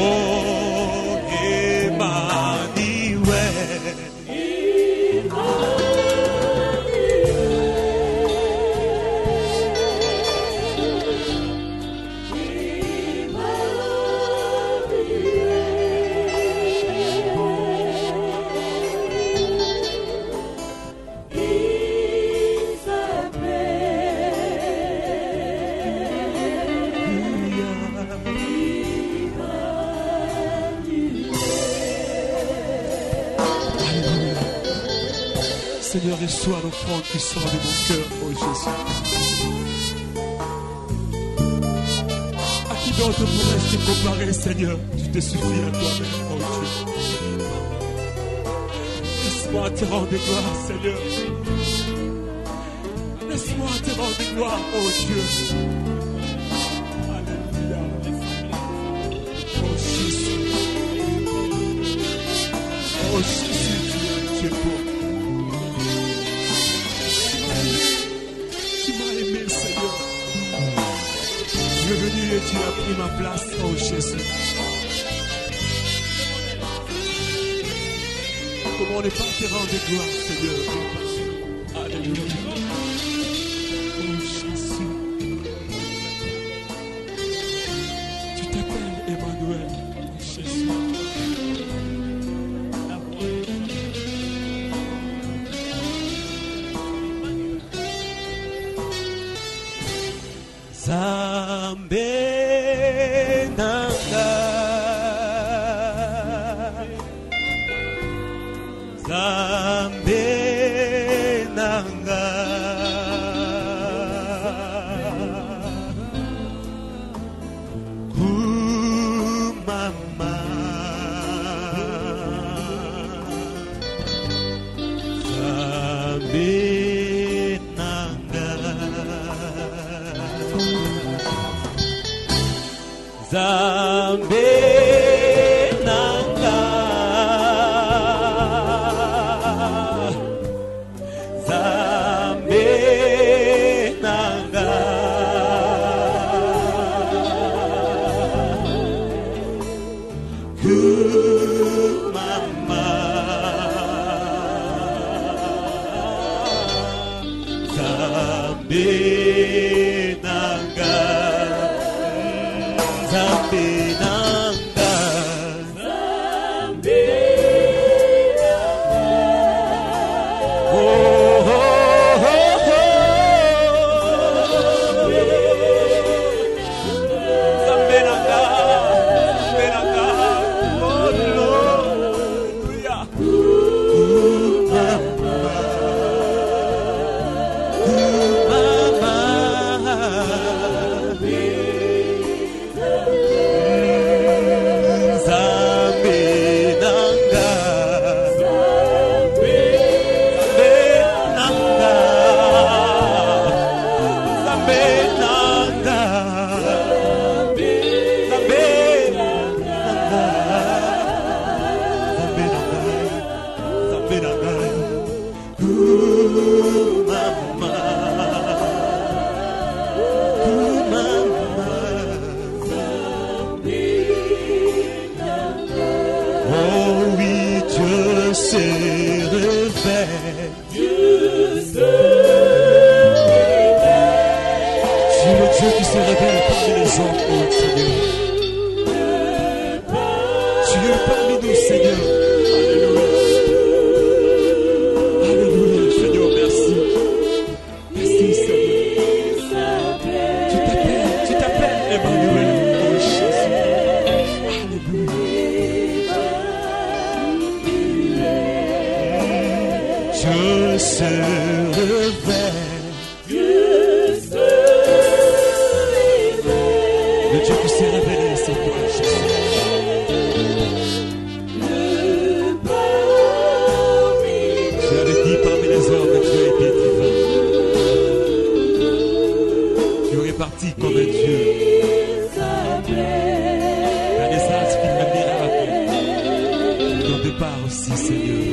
Seigneur, reçois l'offrande qui sort de mon cœur, oh Jésus. À qui d'autre pourrais-je te comparer, Seigneur? Tu te suffis à toi-même, oh Dieu. Laisse-moi te rendre gloire, Seigneur. Laisse-moi te rendre gloire, oh Dieu. Alléluia. Oh Jésus. Oh Jésus, tu es beau. Tu es venu et tu as pris ma place, oh Jésus. Comment ne pas te rendre gloire, Seigneur? Alléluia. Oh Jésus. Tu t'appelles Emmanuel, oh Jésus. Zambe nanga, Zambe nanga, kumama, Zambe Zambe nanga, Zambe nanga, kumama, Zambe nanga. Zambe nanga, Zambe nanga, oh oh oh oh, Zambe nanga, oh Lord, Dieu qui se révèle parmi les hommes, oh Seigneur. Tu es parmi nous, Seigneur. Alléluia. Alléluia, Seigneur, merci. Merci, Seigneur. Tu t'appelles Emmanuel, oh Jésus. Alléluia. Dieu se révèle. Dieu qui s'est révélé, c'est toi, Jésus. Tu avais dit parmi les hommes que tu as été divin. Tu es parti comme un Dieu. La naissance qui est miracle. Ton départ aussi, Seigneur.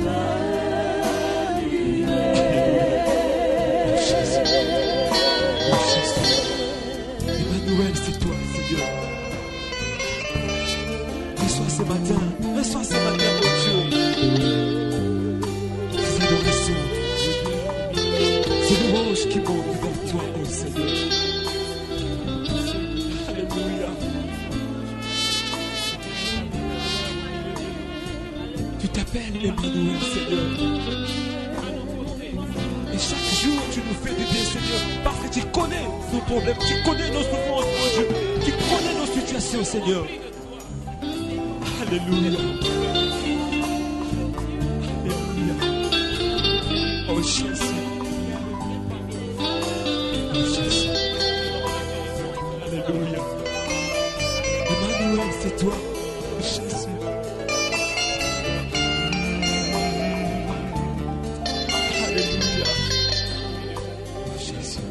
Oh Jésus. Oh Jésus. Emmanuel, c'est toi, Seigneur. Reçois ce matin, mon Dieu. Ces adorations, ces louanges qui montent vers toi, oh Seigneur. Alléluia. Tu t'appelles Emmanuel, Seigneur. Et chaque jour, tu nous fais du bien, Seigneur, parce que tu connais nos problèmes, tu connais nos souffrances, mon Dieu. Tu connais nos situations, Seigneur. Alléluia. Alléluia. Oh Jésus. Oh Jésus. Alléluia. Emmanuel, c'est toi. Oh Jésus. Alléluia. Oh Jésus.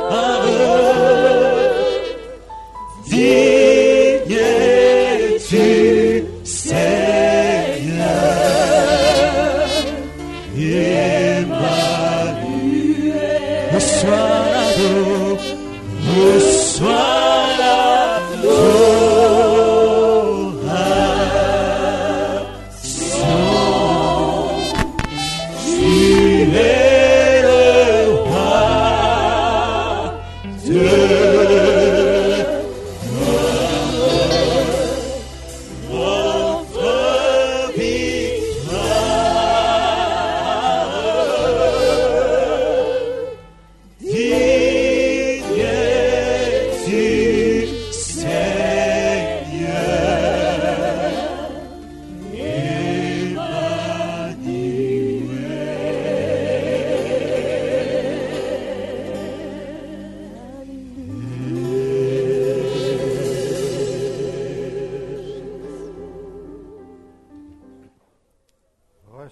Digne es-tu.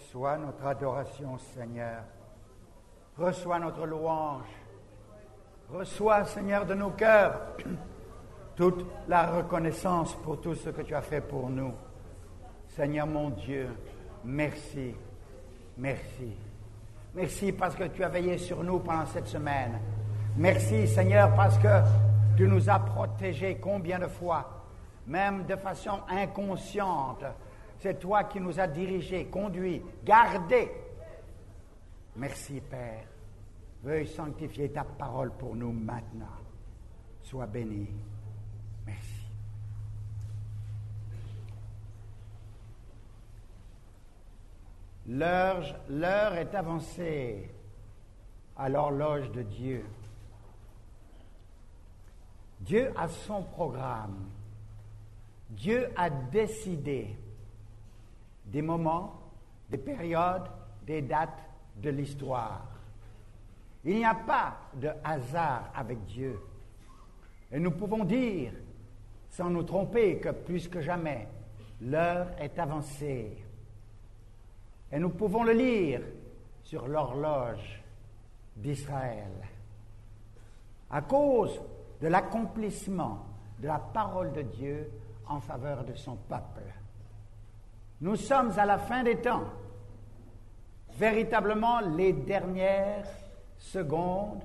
Reçois notre adoration, Seigneur. Reçois notre louange. Reçois, Seigneur, de nos cœurs toute la reconnaissance pour tout ce que tu as fait pour nous. Seigneur mon Dieu, merci, merci. Merci parce que tu as veillé sur nous pendant cette semaine. Merci, Seigneur, parce que tu nous as protégés combien de fois, même de façon inconsciente. C'est toi qui nous as dirigés, conduits, gardés. Merci, Père. Veuille sanctifier ta parole pour nous maintenant. Sois béni. Merci. L'heure est avancée à l'horloge de Dieu. Dieu a son programme. Dieu a décidé des moments, des périodes, des dates de l'histoire. Il n'y a pas de hasard avec Dieu. Et nous pouvons dire, sans nous tromper, que plus que jamais, l'heure est avancée. Et nous pouvons le lire sur l'horloge d'Israël. À cause de l'accomplissement de la parole de Dieu en faveur de son peuple. Nous sommes à la fin des temps, véritablement les dernières secondes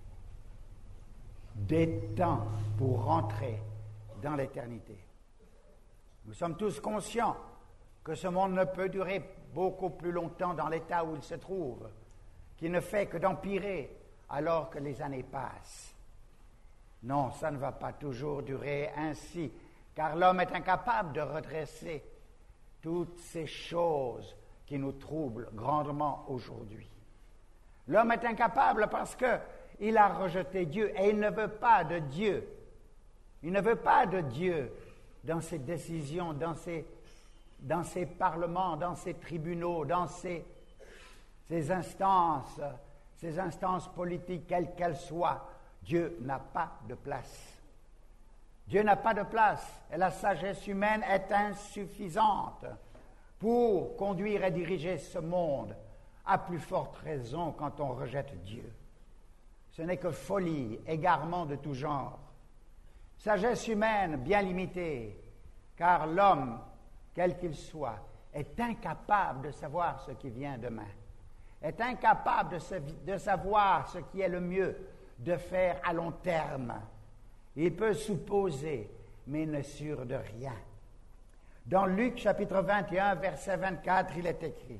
des temps pour rentrer dans l'éternité. Nous sommes tous conscients que ce monde ne peut durer beaucoup plus longtemps dans l'état où il se trouve, qui ne fait que d'empirer alors que les années passent. Non, ça ne va pas toujours durer ainsi, car l'homme est incapable de redresser toutes ces choses qui nous troublent grandement aujourd'hui. L'homme est incapable parce qu'il a rejeté Dieu et il ne veut pas de Dieu. Il ne veut pas de Dieu dans ses décisions, dans ses parlements, dans ses tribunaux, dans ses instances politiques, quelles qu'elles soient. Dieu n'a pas de place. Dieu n'a pas de place et la sagesse humaine est insuffisante pour conduire et diriger ce monde, à plus forte raison quand on rejette Dieu. Ce n'est que folie, égarement de tout genre. Sagesse humaine bien limitée, car l'homme, quel qu'il soit, est incapable de savoir ce qui vient demain, est incapable de savoir ce qui est le mieux de faire à long terme. Il peut supposer, mais n'est sûr de rien. Dans Luc chapitre 21, verset 24, il est écrit: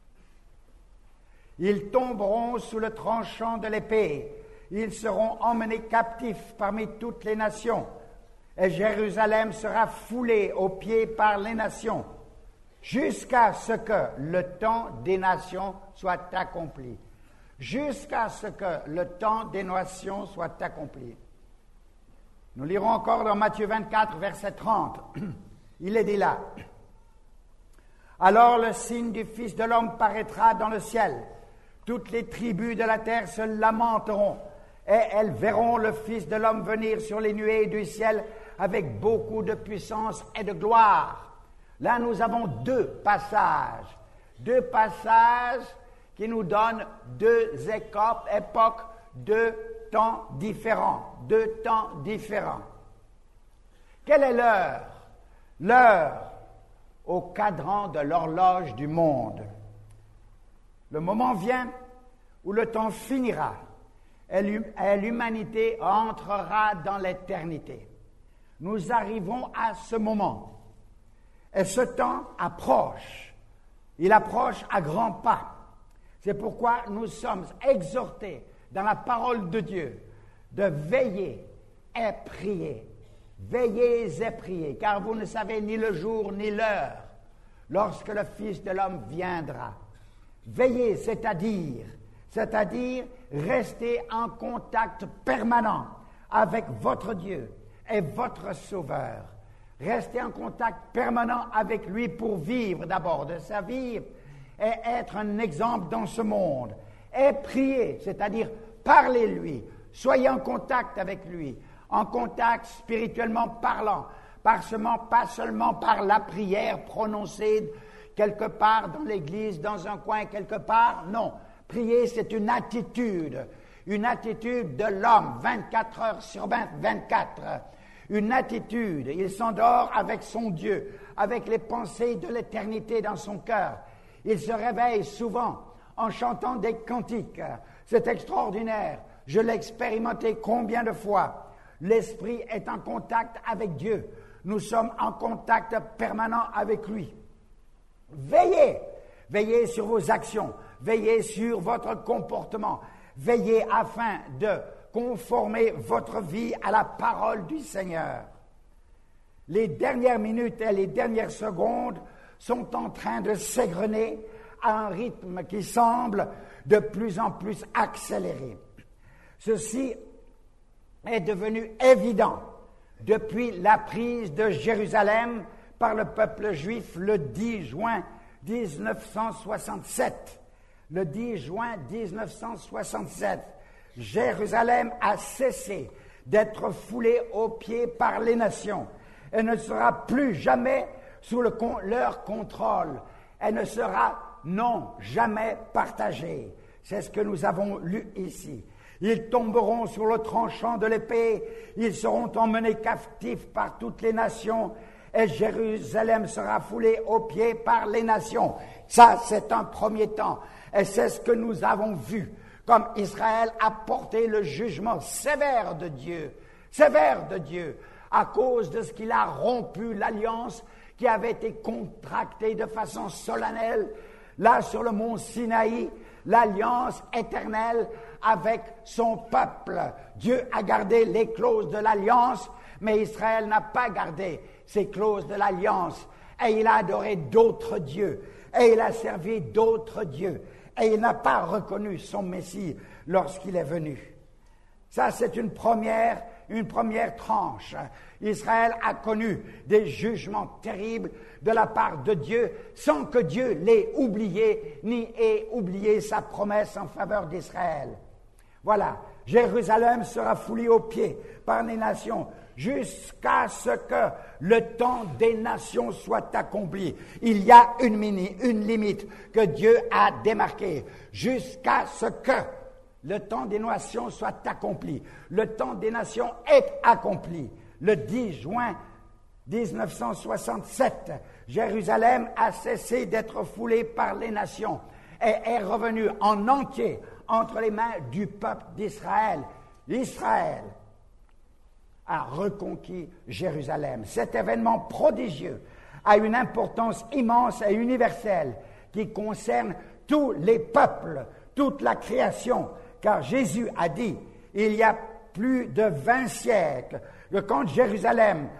« Ils tomberont sous le tranchant de l'épée, ils seront emmenés captifs parmi toutes les nations, et Jérusalem sera foulée aux pieds par les nations, jusqu'à ce que le temps des nations soit accompli. » Jusqu'à ce que le temps des nations soit accompli. Nous lirons encore dans Matthieu 24, verset 30. Il est dit là: « Alors le signe du Fils de l'homme paraîtra dans le ciel. Toutes les tribus de la terre se lamenteront, et elles verront le Fils de l'homme venir sur les nuées du ciel avec beaucoup de puissance et de gloire. » Là, nous avons deux passages qui nous donnent deux époques, deux temps différents. Quelle est l'heure? L'heure au cadran de l'horloge du monde. Le moment vient où le temps finira et l'humanité entrera dans l'éternité. Nous arrivons à ce moment. Et ce temps approche. Il approche à grands pas. C'est pourquoi nous sommes exhortés dans la parole de Dieu de veiller et prier. Veillez et priez, car vous ne savez ni le jour ni l'heure lorsque le Fils de l'homme viendra. Veillez, c'est-à-dire rester en contact permanent avec votre Dieu et votre Sauveur. Restez en contact permanent avec lui pour vivre d'abord de sa vie et être un exemple dans ce monde. Et priez, c'est-à-dire parlez-lui, soyez en contact avec lui, en contact spirituellement parlant, pas seulement par la prière prononcée quelque part dans l'église, dans un coin, quelque part. Non. Prier, c'est une attitude de l'homme, 24 heures sur 24. Une attitude. Il s'endort avec son Dieu, avec les pensées de l'éternité dans son cœur. Il se réveille souvent en chantant des cantiques. C'est extraordinaire. Je l'ai expérimenté combien de fois. L'esprit est en contact avec Dieu. Nous sommes en contact permanent avec lui. Veillez sur vos actions, veillez sur votre comportement, veillez afin de conformer votre vie à la parole du Seigneur. Les dernières minutes et les dernières secondes sont en train de s'égrener à un rythme qui semble de plus en plus accéléré. Ceci est devenu évident depuis la prise de Jérusalem par le peuple juif le 10 juin 1967. Le 10 juin 1967, Jérusalem a cessé d'être foulée aux pieds par les nations. Elle ne sera plus jamais sous leur contrôle. Elle ne sera jamais partagée. C'est ce que nous avons lu ici. Ils tomberont sur le tranchant de l'épée, ils seront emmenés captifs par toutes les nations, et Jérusalem sera foulée aux pieds par les nations. Ça, c'est un premier temps. Et c'est ce que nous avons vu, comme Israël a porté le jugement sévère de Dieu, à cause de ce qu'il a rompu l'alliance qui avait été contractée de façon solennelle, là sur le mont Sinaï, l'alliance éternelle avec son peuple. Dieu a gardé les clauses de l'alliance, mais Israël n'a pas gardé ces clauses de l'alliance. Et il a adoré d'autres dieux, et il a servi d'autres dieux, et il n'a pas reconnu son Messie lorsqu'il est venu. Ça, c'est une première tranche. Israël a connu des jugements terribles de la part de Dieu, sans que Dieu l'ait oublié, ni ait oublié sa promesse en faveur d'Israël. Voilà, Jérusalem sera foulée aux pieds par les nations, jusqu'à ce que le temps des nations soit accompli. Il y a une limite que Dieu a démarquée, jusqu'à ce que le temps des nations soit accompli. Le temps des nations est accompli. Le 10 juin 1967, Jérusalem a cessé d'être foulée par les nations et est revenue en entier entre les mains du peuple d'Israël. Israël a reconquis Jérusalem. Cet événement prodigieux a une importance immense et universelle qui concerne tous les peuples, toute la création, car Jésus a dit, il y a plus de 20 siècles, que quand Jérusalem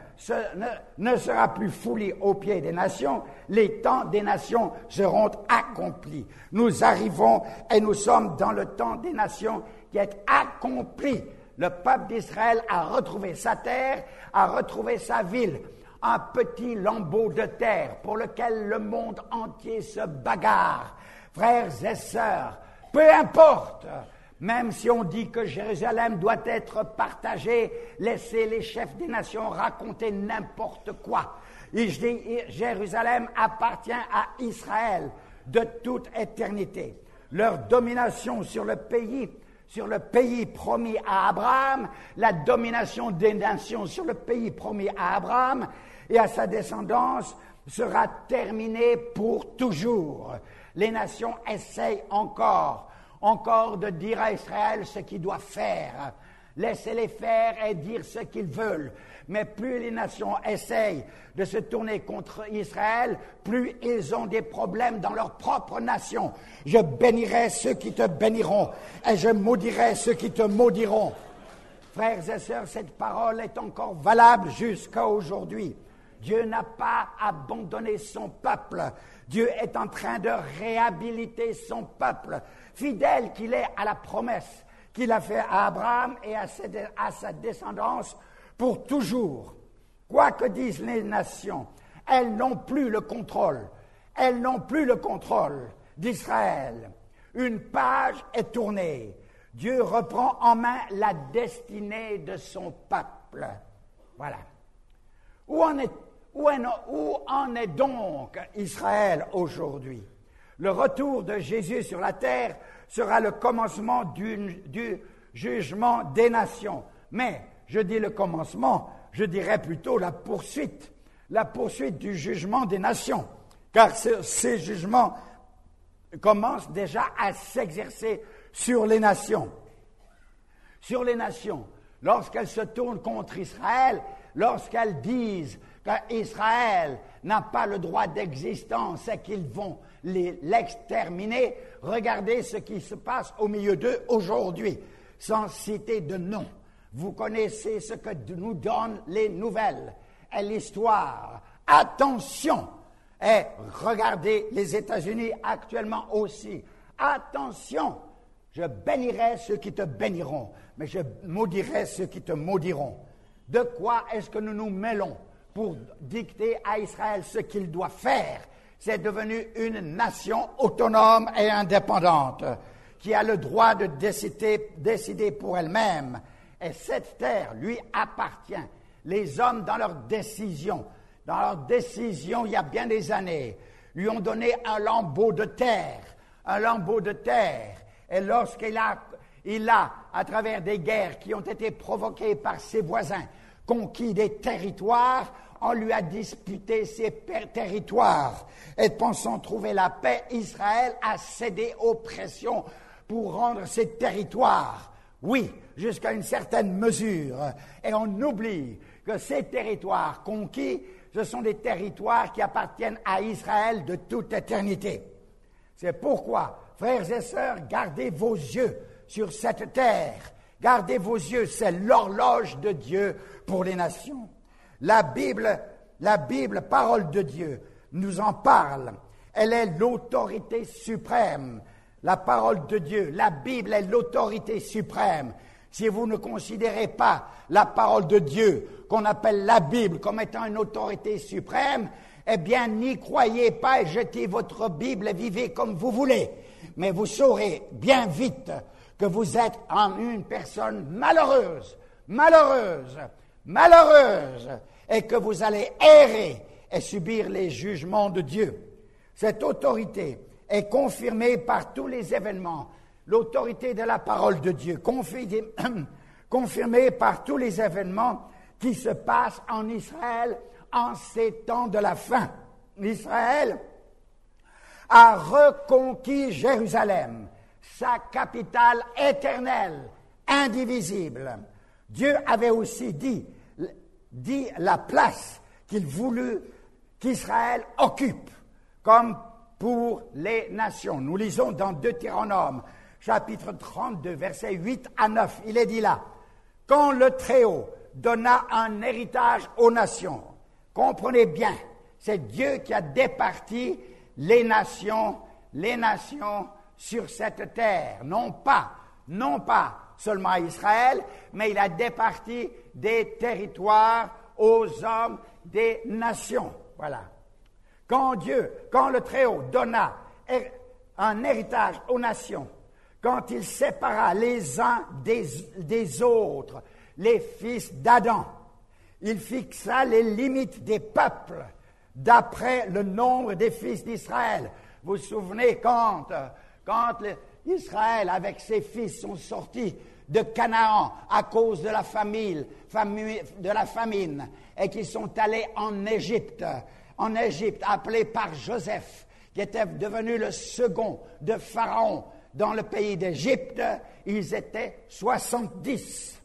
ne sera plus foulée aux pieds des nations, les temps des nations seront accomplis. Nous arrivons et nous sommes dans le temps des nations qui est accompli. Le peuple d'Israël a retrouvé sa terre, a retrouvé sa ville, un petit lambeau de terre pour lequel le monde entier se bagarre. Frères et sœurs, peu importe, même si on dit que Jérusalem doit être partagée, laissez les chefs des nations raconter n'importe quoi. Et je dis, Jérusalem appartient à Israël de toute éternité. Leur domination sur le pays promis à Abraham, la domination des nations sur le pays promis à Abraham et à sa descendance sera terminée pour toujours. Les nations essayent encore de dire à Israël ce qu'il doit faire. Laissez-les faire et dire ce qu'ils veulent. Mais plus les nations essayent de se tourner contre Israël, plus ils ont des problèmes dans leur propre nation. Je bénirai ceux qui te béniront et je maudirai ceux qui te maudiront. Frères et sœurs, cette parole est encore valable jusqu'à aujourd'hui. Dieu n'a pas abandonné son peuple. Dieu est en train de réhabiliter son peuple, fidèle qu'il est à la promesse qu'il a faite à Abraham et à sa descendance pour toujours. Quoi que disent les nations, elles n'ont plus le contrôle. Elles n'ont plus le contrôle d'Israël. Une page est tournée. Dieu reprend en main la destinée de son peuple. Voilà. Où Où en est donc Israël aujourd'hui? Le retour de Jésus sur la terre sera le commencement du jugement des nations. Mais, je dis le commencement, je dirais plutôt la poursuite du jugement des nations. Car ces jugements commencent déjà à s'exercer sur les nations. Sur les nations, lorsqu'elles se tournent contre Israël, lorsqu'elles disent qu'Israël n'a pas le droit d'existence et qu'ils vont l'exterminer, regardez ce qui se passe au milieu d'eux aujourd'hui, sans citer de nom. Vous connaissez ce que nous donnent les nouvelles et l'histoire. Attention! Et regardez les États-Unis actuellement aussi. Attention! Je bénirai ceux qui te béniront, mais je maudirai ceux qui te maudiront. De quoi est-ce que nous nous mêlons pour dicter à Israël ce qu'il doit faire? C'est devenu une nation autonome et indépendante qui a le droit de décider pour elle-même. Et cette terre lui appartient. Les hommes, dans leur décision, il y a bien des années, lui ont donné un lambeau de terre. Et lorsqu'il a, à travers des guerres qui ont été provoquées par ses voisins, conquis des territoires, on lui a disputé ses territoires. Et pensant trouver la paix, Israël a cédé aux pressions pour rendre ses territoires. Oui, jusqu'à une certaine mesure. Et on oublie que ces territoires conquis, ce sont des territoires qui appartiennent à Israël de toute éternité. C'est pourquoi, frères et sœurs, gardez vos yeux sur cette terre. Gardez vos yeux, c'est l'horloge de Dieu pour les nations. La Bible, parole de Dieu, nous en parle. Elle est l'autorité suprême. La parole de Dieu, la Bible est l'autorité suprême. Si vous ne considérez pas la parole de Dieu, qu'on appelle la Bible, comme étant une autorité suprême, eh bien, n'y croyez pas et jetez votre Bible et vivez comme vous voulez. Mais vous saurez bien vite que vous êtes une personne malheureuse, et que vous allez errer et subir les jugements de Dieu. Cette autorité est confirmée par tous les événements. L'autorité de la parole de Dieu, confirmée par tous les événements qui se passent en Israël en ces temps de la fin. Israël a reconquis Jérusalem, sa capitale éternelle, indivisible. Dieu avait aussi dit la place qu'il voulut qu'Israël occupe, comme pour les nations. Nous lisons dans Deutéronome, chapitre 32, versets 8 à 9. Il est dit là, « Quand le Très-Haut donna un héritage aux nations, comprenez bien, c'est Dieu qui a départi les nations sur cette terre, non pas seulement à Israël, mais il a départi des territoires aux hommes des nations. Voilà. Quand le Très-Haut donna un héritage aux nations, quand il sépara les uns des autres, les fils d'Adam, il fixa les limites des peuples d'après le nombre des fils d'Israël. Vous vous souvenez quand Israël avec ses fils sont sortis de Canaan à cause de la famine, et qu'ils sont allés en Égypte, appelé par Joseph, qui était devenu le second de Pharaon dans le pays d'Égypte. Ils étaient 70.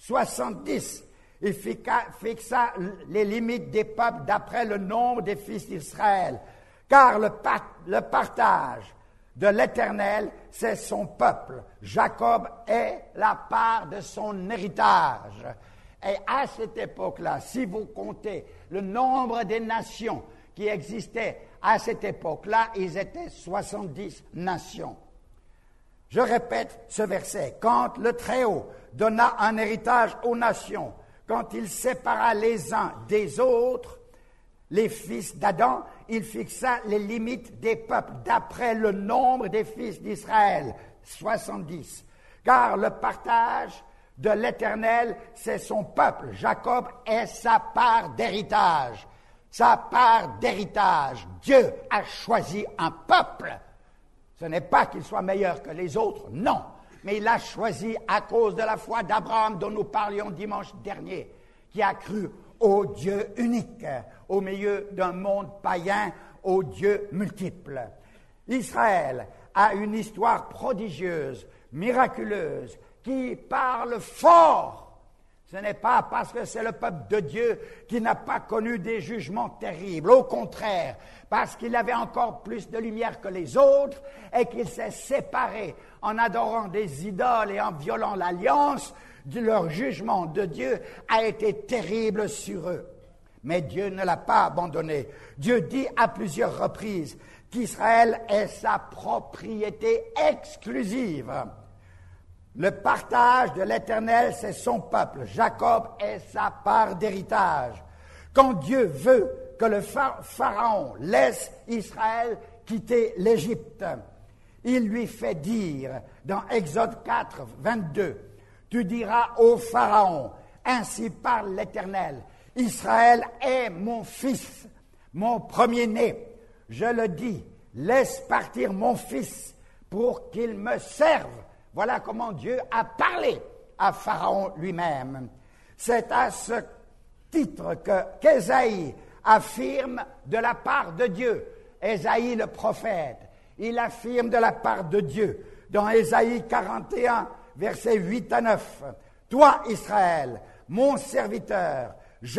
Il fixa les limites des peuples d'après le nombre des fils d'Israël, car le partage de l'Éternel, c'est son peuple. Jacob est la part de son héritage. Et à cette époque-là, si vous comptez le nombre des nations qui existaient à cette époque-là, ils étaient 70 nations. Je répète ce verset. Quand le Très-Haut donna un héritage aux nations, quand il sépara les uns des autres, les fils d'Adam, il fixa les limites des peuples d'après le nombre des fils d'Israël, 70. Car le partage de l'Éternel, c'est son peuple. Jacob est sa part d'héritage. sa part d'héritage. Dieu a choisi un peuple. Ce n'est pas qu'il soit meilleur que les autres, non. Mais il l'a choisi à cause de la foi d'Abraham dont nous parlions dimanche dernier, qui a cru au Dieu unique, au milieu d'un monde païen, au Dieu multiple. Israël a une histoire prodigieuse, miraculeuse, qui parle fort. Ce n'est pas parce que c'est le peuple de Dieu qui n'a pas connu des jugements terribles. Au contraire, parce qu'il avait encore plus de lumière que les autres et qu'il s'est séparé en adorant des idoles et en violant l'alliance, leur jugement de Dieu a été terrible sur eux. Mais Dieu ne l'a pas abandonné. Dieu dit à plusieurs reprises qu'Israël est sa propriété exclusive. Le partage de l'Éternel, c'est son peuple. Jacob est sa part d'héritage. Quand Dieu veut que le Pharaon laisse Israël quitter l'Égypte, il lui fait dire dans Exode 4, 22, « Tu diras au Pharaon, ainsi parle l'Éternel, Israël est mon fils, mon premier-né. Je le dis, laisse partir mon fils pour qu'il me serve. » Voilà comment Dieu a parlé à Pharaon lui-même. C'est à ce titre qu'Ésaïe affirme de la part de Dieu. Ésaïe le prophète, il affirme de la part de Dieu dans Ésaïe 41, versets 8 à 9. « Toi, Israël, mon serviteur,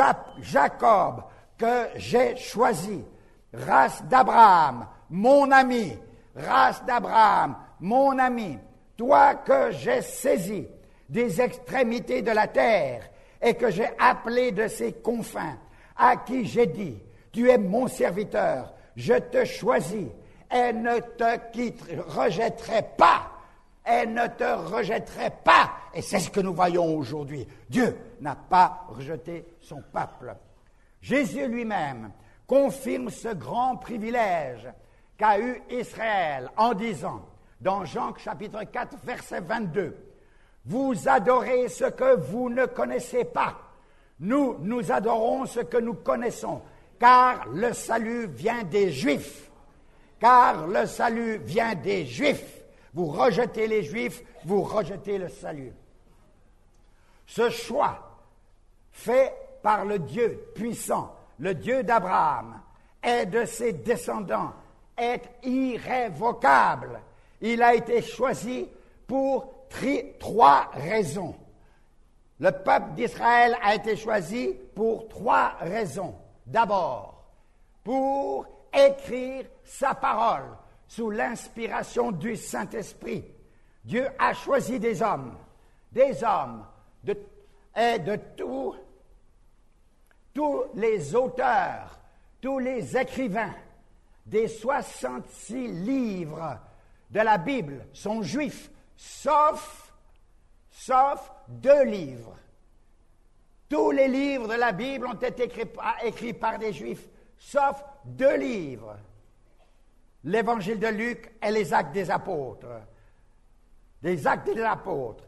Jacob, que j'ai choisi, race d'Abraham, mon ami, race d'Abraham, mon ami, toi que j'ai saisi des extrémités de la terre et que j'ai appelé de ses confins, à qui j'ai dit, tu es mon serviteur, je te choisis et ne te rejetterai pas, et ne te rejetterai pas. » Et c'est ce que nous voyons aujourd'hui. Dieu n'a pas rejeté son peuple. Jésus lui-même confirme ce grand privilège qu'a eu Israël en disant, dans Jean chapitre 4, verset 22, « Vous adorez ce que vous ne connaissez pas. Nous adorons ce que nous connaissons, car le salut vient des Juifs. Car le salut vient des Juifs. Vous rejetez les Juifs, vous rejetez le salut. » Ce choix fait par le Dieu puissant, le Dieu d'Abraham et de ses descendants, est irrévocable. Il a été choisi pour trois raisons. Le peuple d'Israël a été choisi pour trois raisons. D'abord, pour écrire sa parole sous l'inspiration du Saint-Esprit. Dieu a choisi des hommes de tous les auteurs, tous les écrivains des 66 livres de la Bible sont juifs, sauf 2 livres. Tous les livres de la Bible ont été écrits par des juifs, sauf 2 livres. L'Évangile de Luc et les Actes des Apôtres. Les Actes des Apôtres,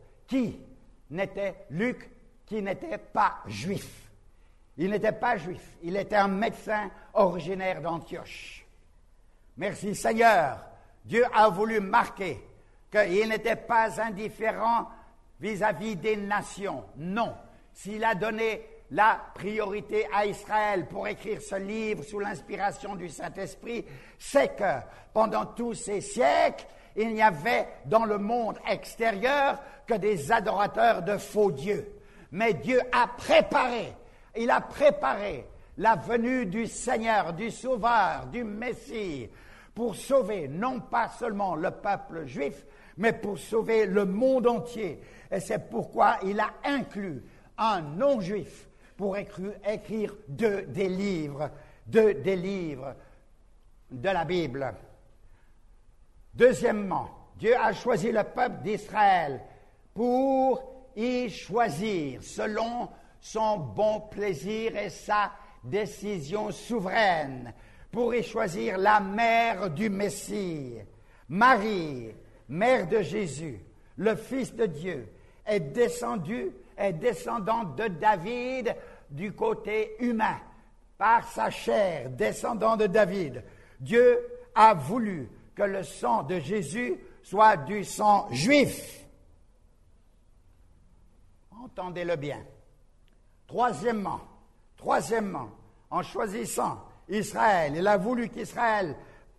Luc, qui n'était pas juif. Il n'était pas juif, il était un médecin originaire d'Antioche. Merci Seigneur, Dieu a voulu marquer qu'il n'était pas indifférent vis-à-vis des nations. Non, s'il a donné la priorité à Israël pour écrire ce livre sous l'inspiration du Saint-Esprit, c'est que pendant tous ces siècles, il n'y avait dans le monde extérieur que des adorateurs de faux dieux. Mais Dieu a préparé la venue du Seigneur, du Sauveur, du Messie, pour sauver non pas seulement le peuple juif, mais pour sauver le monde entier. Et c'est pourquoi il a inclus un non-juif pour écrire des livres de la Bible. Deuxièmement, Dieu a choisi le peuple d'Israël pour y choisir selon son bon plaisir et sa décision souveraine, pour y choisir la mère du Messie. Marie, mère de Jésus, le Fils de Dieu, est descendante de David du côté humain. par sa chair, descendant de David, Dieu a voulu que le sang de Jésus soit du sang juif. Entendez-le bien. Troisièmement, en choisissant Israël, il a voulu qu'Israël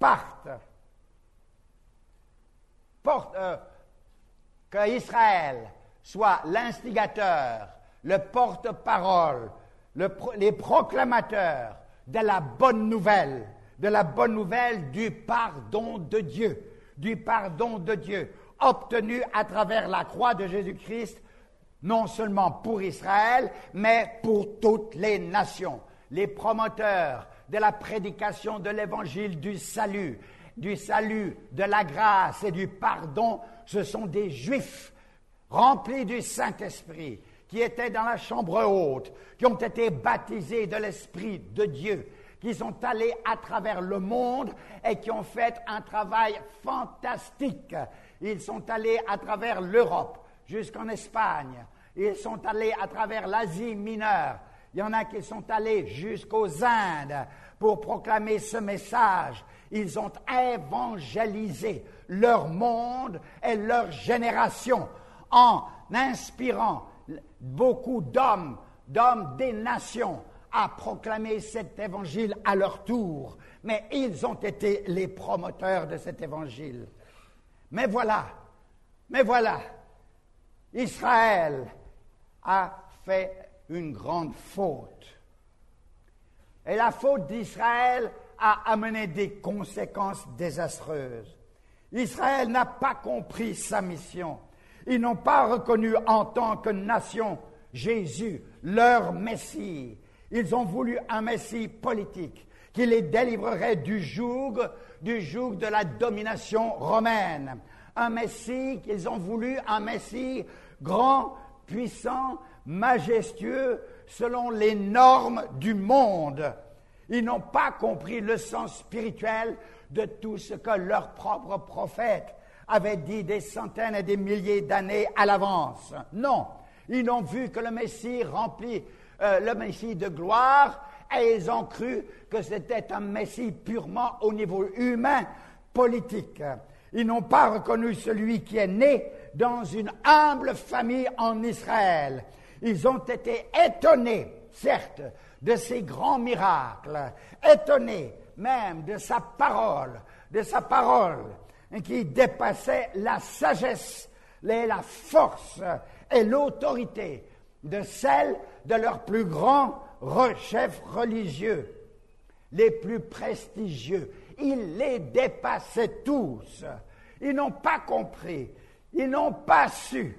que Israël soit l'instigateur, le porte-parole, les proclamateurs de la bonne nouvelle du pardon de Dieu, obtenu à travers la croix de Jésus-Christ, non seulement pour Israël, mais pour toutes les nations. Les promoteurs de la prédication de l'évangile du salut, de la grâce et du pardon, ce sont des Juifs remplis du Saint-Esprit, qui étaient dans la chambre haute, qui ont été baptisés de l'Esprit de Dieu, qui sont allés à travers le monde et qui ont fait un travail fantastique. Ils sont allés à travers l'Europe, jusqu'en Espagne. Ils sont allés à travers l'Asie mineure. Il y en a qui sont allés jusqu'aux Indes pour proclamer ce message. Ils ont évangélisé leur monde et leur génération en inspirant beaucoup d'hommes des nations à proclamer cet évangile à leur tour. Mais ils ont été les promoteurs de cet évangile. Mais voilà, Israël a fait une grande faute. Et la faute d'Israël a amené des conséquences désastreuses. Israël n'a pas compris sa mission. Ils n'ont pas reconnu en tant que nation Jésus, leur Messie. Ils ont voulu un Messie politique qui les délivrerait du joug de la domination romaine. Un Messie qu'ils ont voulu, un Messie grand, puissant, majestueux, selon les normes du monde. Ils n'ont pas compris le sens spirituel de tout ce que leurs propres prophètes avaient dit des centaines et des milliers d'années à l'avance. Non, ils n'ont vu que le Messie remplit le Messie de gloire, et ils ont cru que c'était un Messie purement au niveau humain, politique. Ils n'ont pas reconnu celui qui est né dans une humble famille en Israël. Ils ont été étonnés, certes, de ses grands miracles, étonnés même de sa parole qui dépassait la sagesse, la force et l'autorité de celle de leurs plus grands chefs religieux, les plus prestigieux. Ils les dépassaient tous. Ils n'ont pas compris, ils n'ont pas su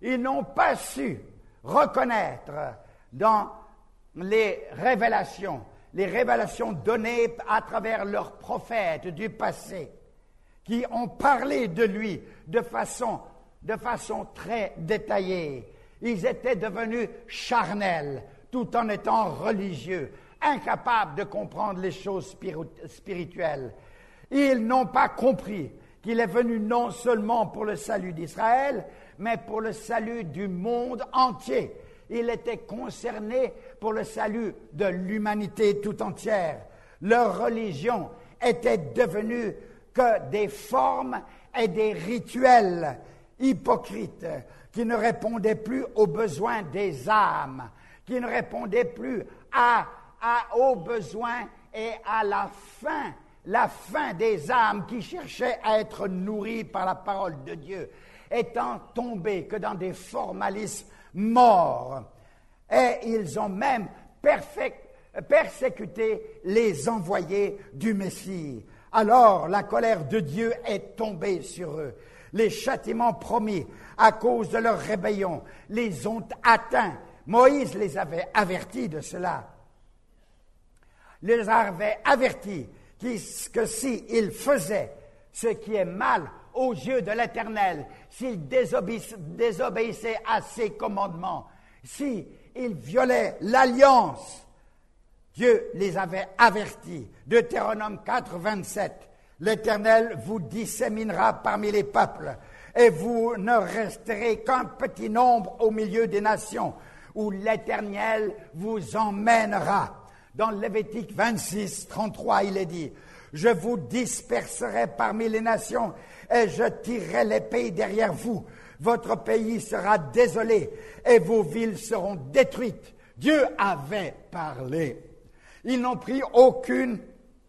reconnaître dans les révélations données à travers leurs prophètes du passé, qui ont parlé de lui de façon très détaillée. Ils étaient devenus charnels tout en étant religieux, incapables de comprendre les choses spirituelles. Ils n'ont pas compris qu'il est venu non seulement pour le salut d'Israël, mais pour le salut du monde entier. Il était concerné pour le salut de l'humanité tout entière. Leur religion était devenue que des formes et des rituels hypocrites qui ne répondaient plus aux besoins des âmes, qui ne répondaient plus aux besoins et à la faim des âmes qui cherchaient à être nourries par la parole de Dieu, étant tombés que dans des formalismes morts. Et ils ont même persécuté les envoyés du Messie. Alors la colère de Dieu est tombée sur eux. Les châtiments promis à cause de leur rébellion les ont atteints. Moïse les avait avertis de cela. Il les avait avertis que s'ils faisaient ce qui est mal aux yeux de l'Éternel, s'ils désobéissaient à ses commandements, s'ils violaient l'alliance, Dieu les avait avertis. Deutéronome 4, 27. L'Éternel vous disséminera parmi les peuples, et vous ne resterez qu'un petit nombre au milieu des nations, où l'Éternel vous emmènera. Dans Lévitique 26, 33, il est dit, « Je vous disperserai parmi les nations et je tirerai les pays derrière vous. Votre pays sera désolé et vos villes seront détruites. » Dieu avait parlé. Ils n'ont pris aucune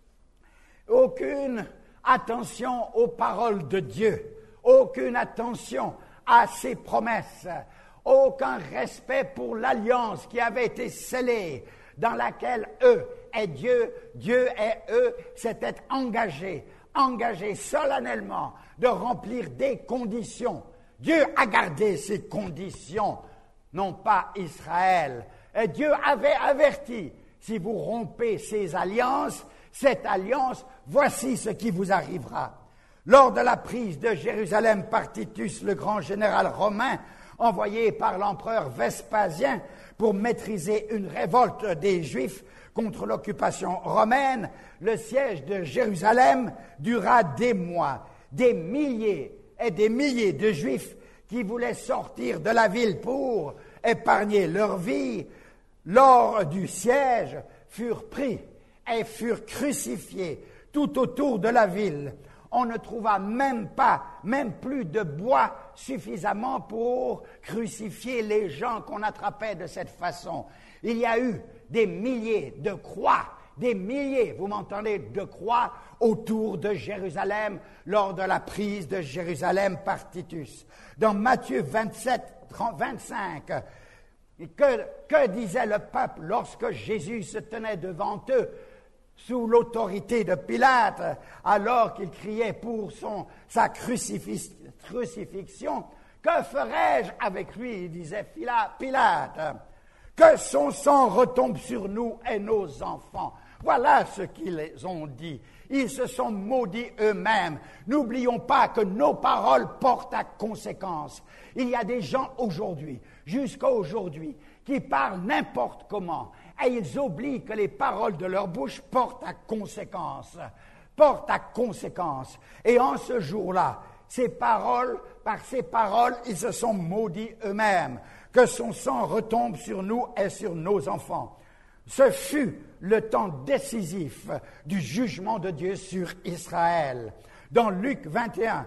attention aux paroles de Dieu, aucune attention à ses promesses, aucun respect pour l'alliance qui avait été scellée, dans laquelle eux et Dieu et eux s'étaient engagés solennellement de remplir des conditions. Dieu a gardé ces conditions, non pas Israël. Et Dieu avait averti, si vous rompez cette alliance, voici ce qui vous arrivera. Lors de la prise de Jérusalem par Titus, le grand général romain, envoyé par l'empereur Vespasien pour maîtriser une révolte des Juifs contre l'occupation romaine, le siège de Jérusalem dura des mois. Des milliers et des milliers de Juifs qui voulaient sortir de la ville pour épargner leur vie, lors du siège, furent pris et furent crucifiés tout autour de la ville. On ne trouva même plus de bois suffisamment pour crucifier les gens qu'on attrapait de cette façon. Il y a eu des milliers de croix, des milliers, vous m'entendez, de croix autour de Jérusalem lors de la prise de Jérusalem par Titus. Dans Matthieu 27, 25, que disait le peuple lorsque Jésus se tenait devant eux sous l'autorité de Pilate, alors qu'il criait pour sa crucifixion? Que ferai-je avec lui, disait Pilate, que son sang retombe sur nous et nos enfants. Voilà ce qu'ils ont dit. Ils se sont maudits eux-mêmes. N'oublions pas que nos paroles portent à conséquence. Il y a des gens aujourd'hui, jusqu'à aujourd'hui, qui parlent n'importe comment. Et ils oublient que les paroles de leur bouche portent à conséquence. Et en ce jour-là, par ces paroles, ils se sont maudits eux-mêmes. Que son sang retombe sur nous et sur nos enfants. Ce fut le temps décisif du jugement de Dieu sur Israël. Dans Luc 21,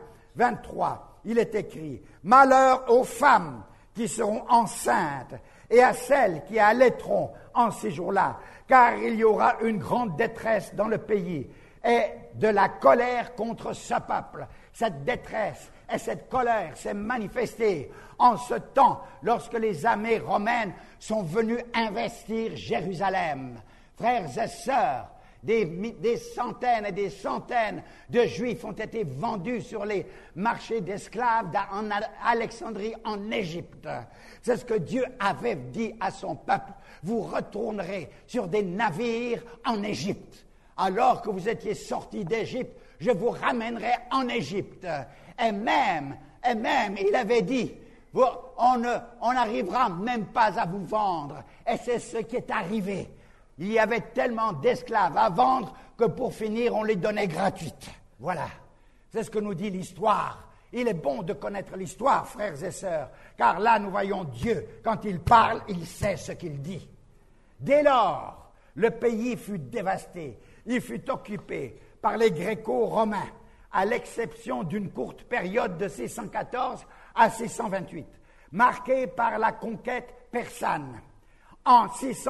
23, il est écrit « Malheur aux femmes qui seront enceintes et à celles qui allaiteront en ces jours-là, car il y aura une grande détresse dans le pays et de la colère contre ce peuple. » Cette détresse et cette colère s'est manifestée en ce temps lorsque les armées romaines sont venues investir Jérusalem. Frères et sœurs, des centaines et des centaines de Juifs ont été vendus sur les marchés d'esclaves en Alexandrie, en Égypte. C'est ce que Dieu avait dit à son peuple. Vous retournerez sur des navires en Égypte. Alors que vous étiez sortis d'Égypte, je vous ramènerai en Égypte. Et même, il avait dit, on n'arrivera même pas à vous vendre. Et c'est ce qui est arrivé. Il y avait tellement d'esclaves à vendre que pour finir, on les donnait gratuites. Voilà. C'est ce que nous dit l'histoire. Il est bon de connaître l'histoire, frères et sœurs, car là, nous voyons Dieu. Quand il parle, il sait ce qu'il dit. Dès lors, le pays fut dévasté. Il fut occupé par les Gréco-Romains, à l'exception d'une courte période de 614 à 628, marquée par la conquête persane. En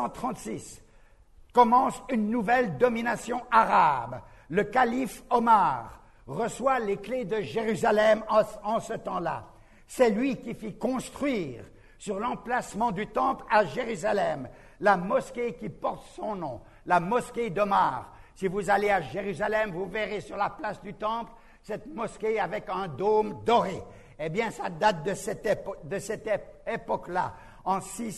636, commence une nouvelle domination arabe. Le calife Omar reçoit les clés de Jérusalem en ce temps-là. C'est lui qui fit construire sur l'emplacement du temple à Jérusalem la mosquée qui porte son nom, la mosquée d'Omar. Si vous allez à Jérusalem, vous verrez sur la place du temple cette mosquée avec un dôme doré. Eh bien, ça date de cette époque-là, en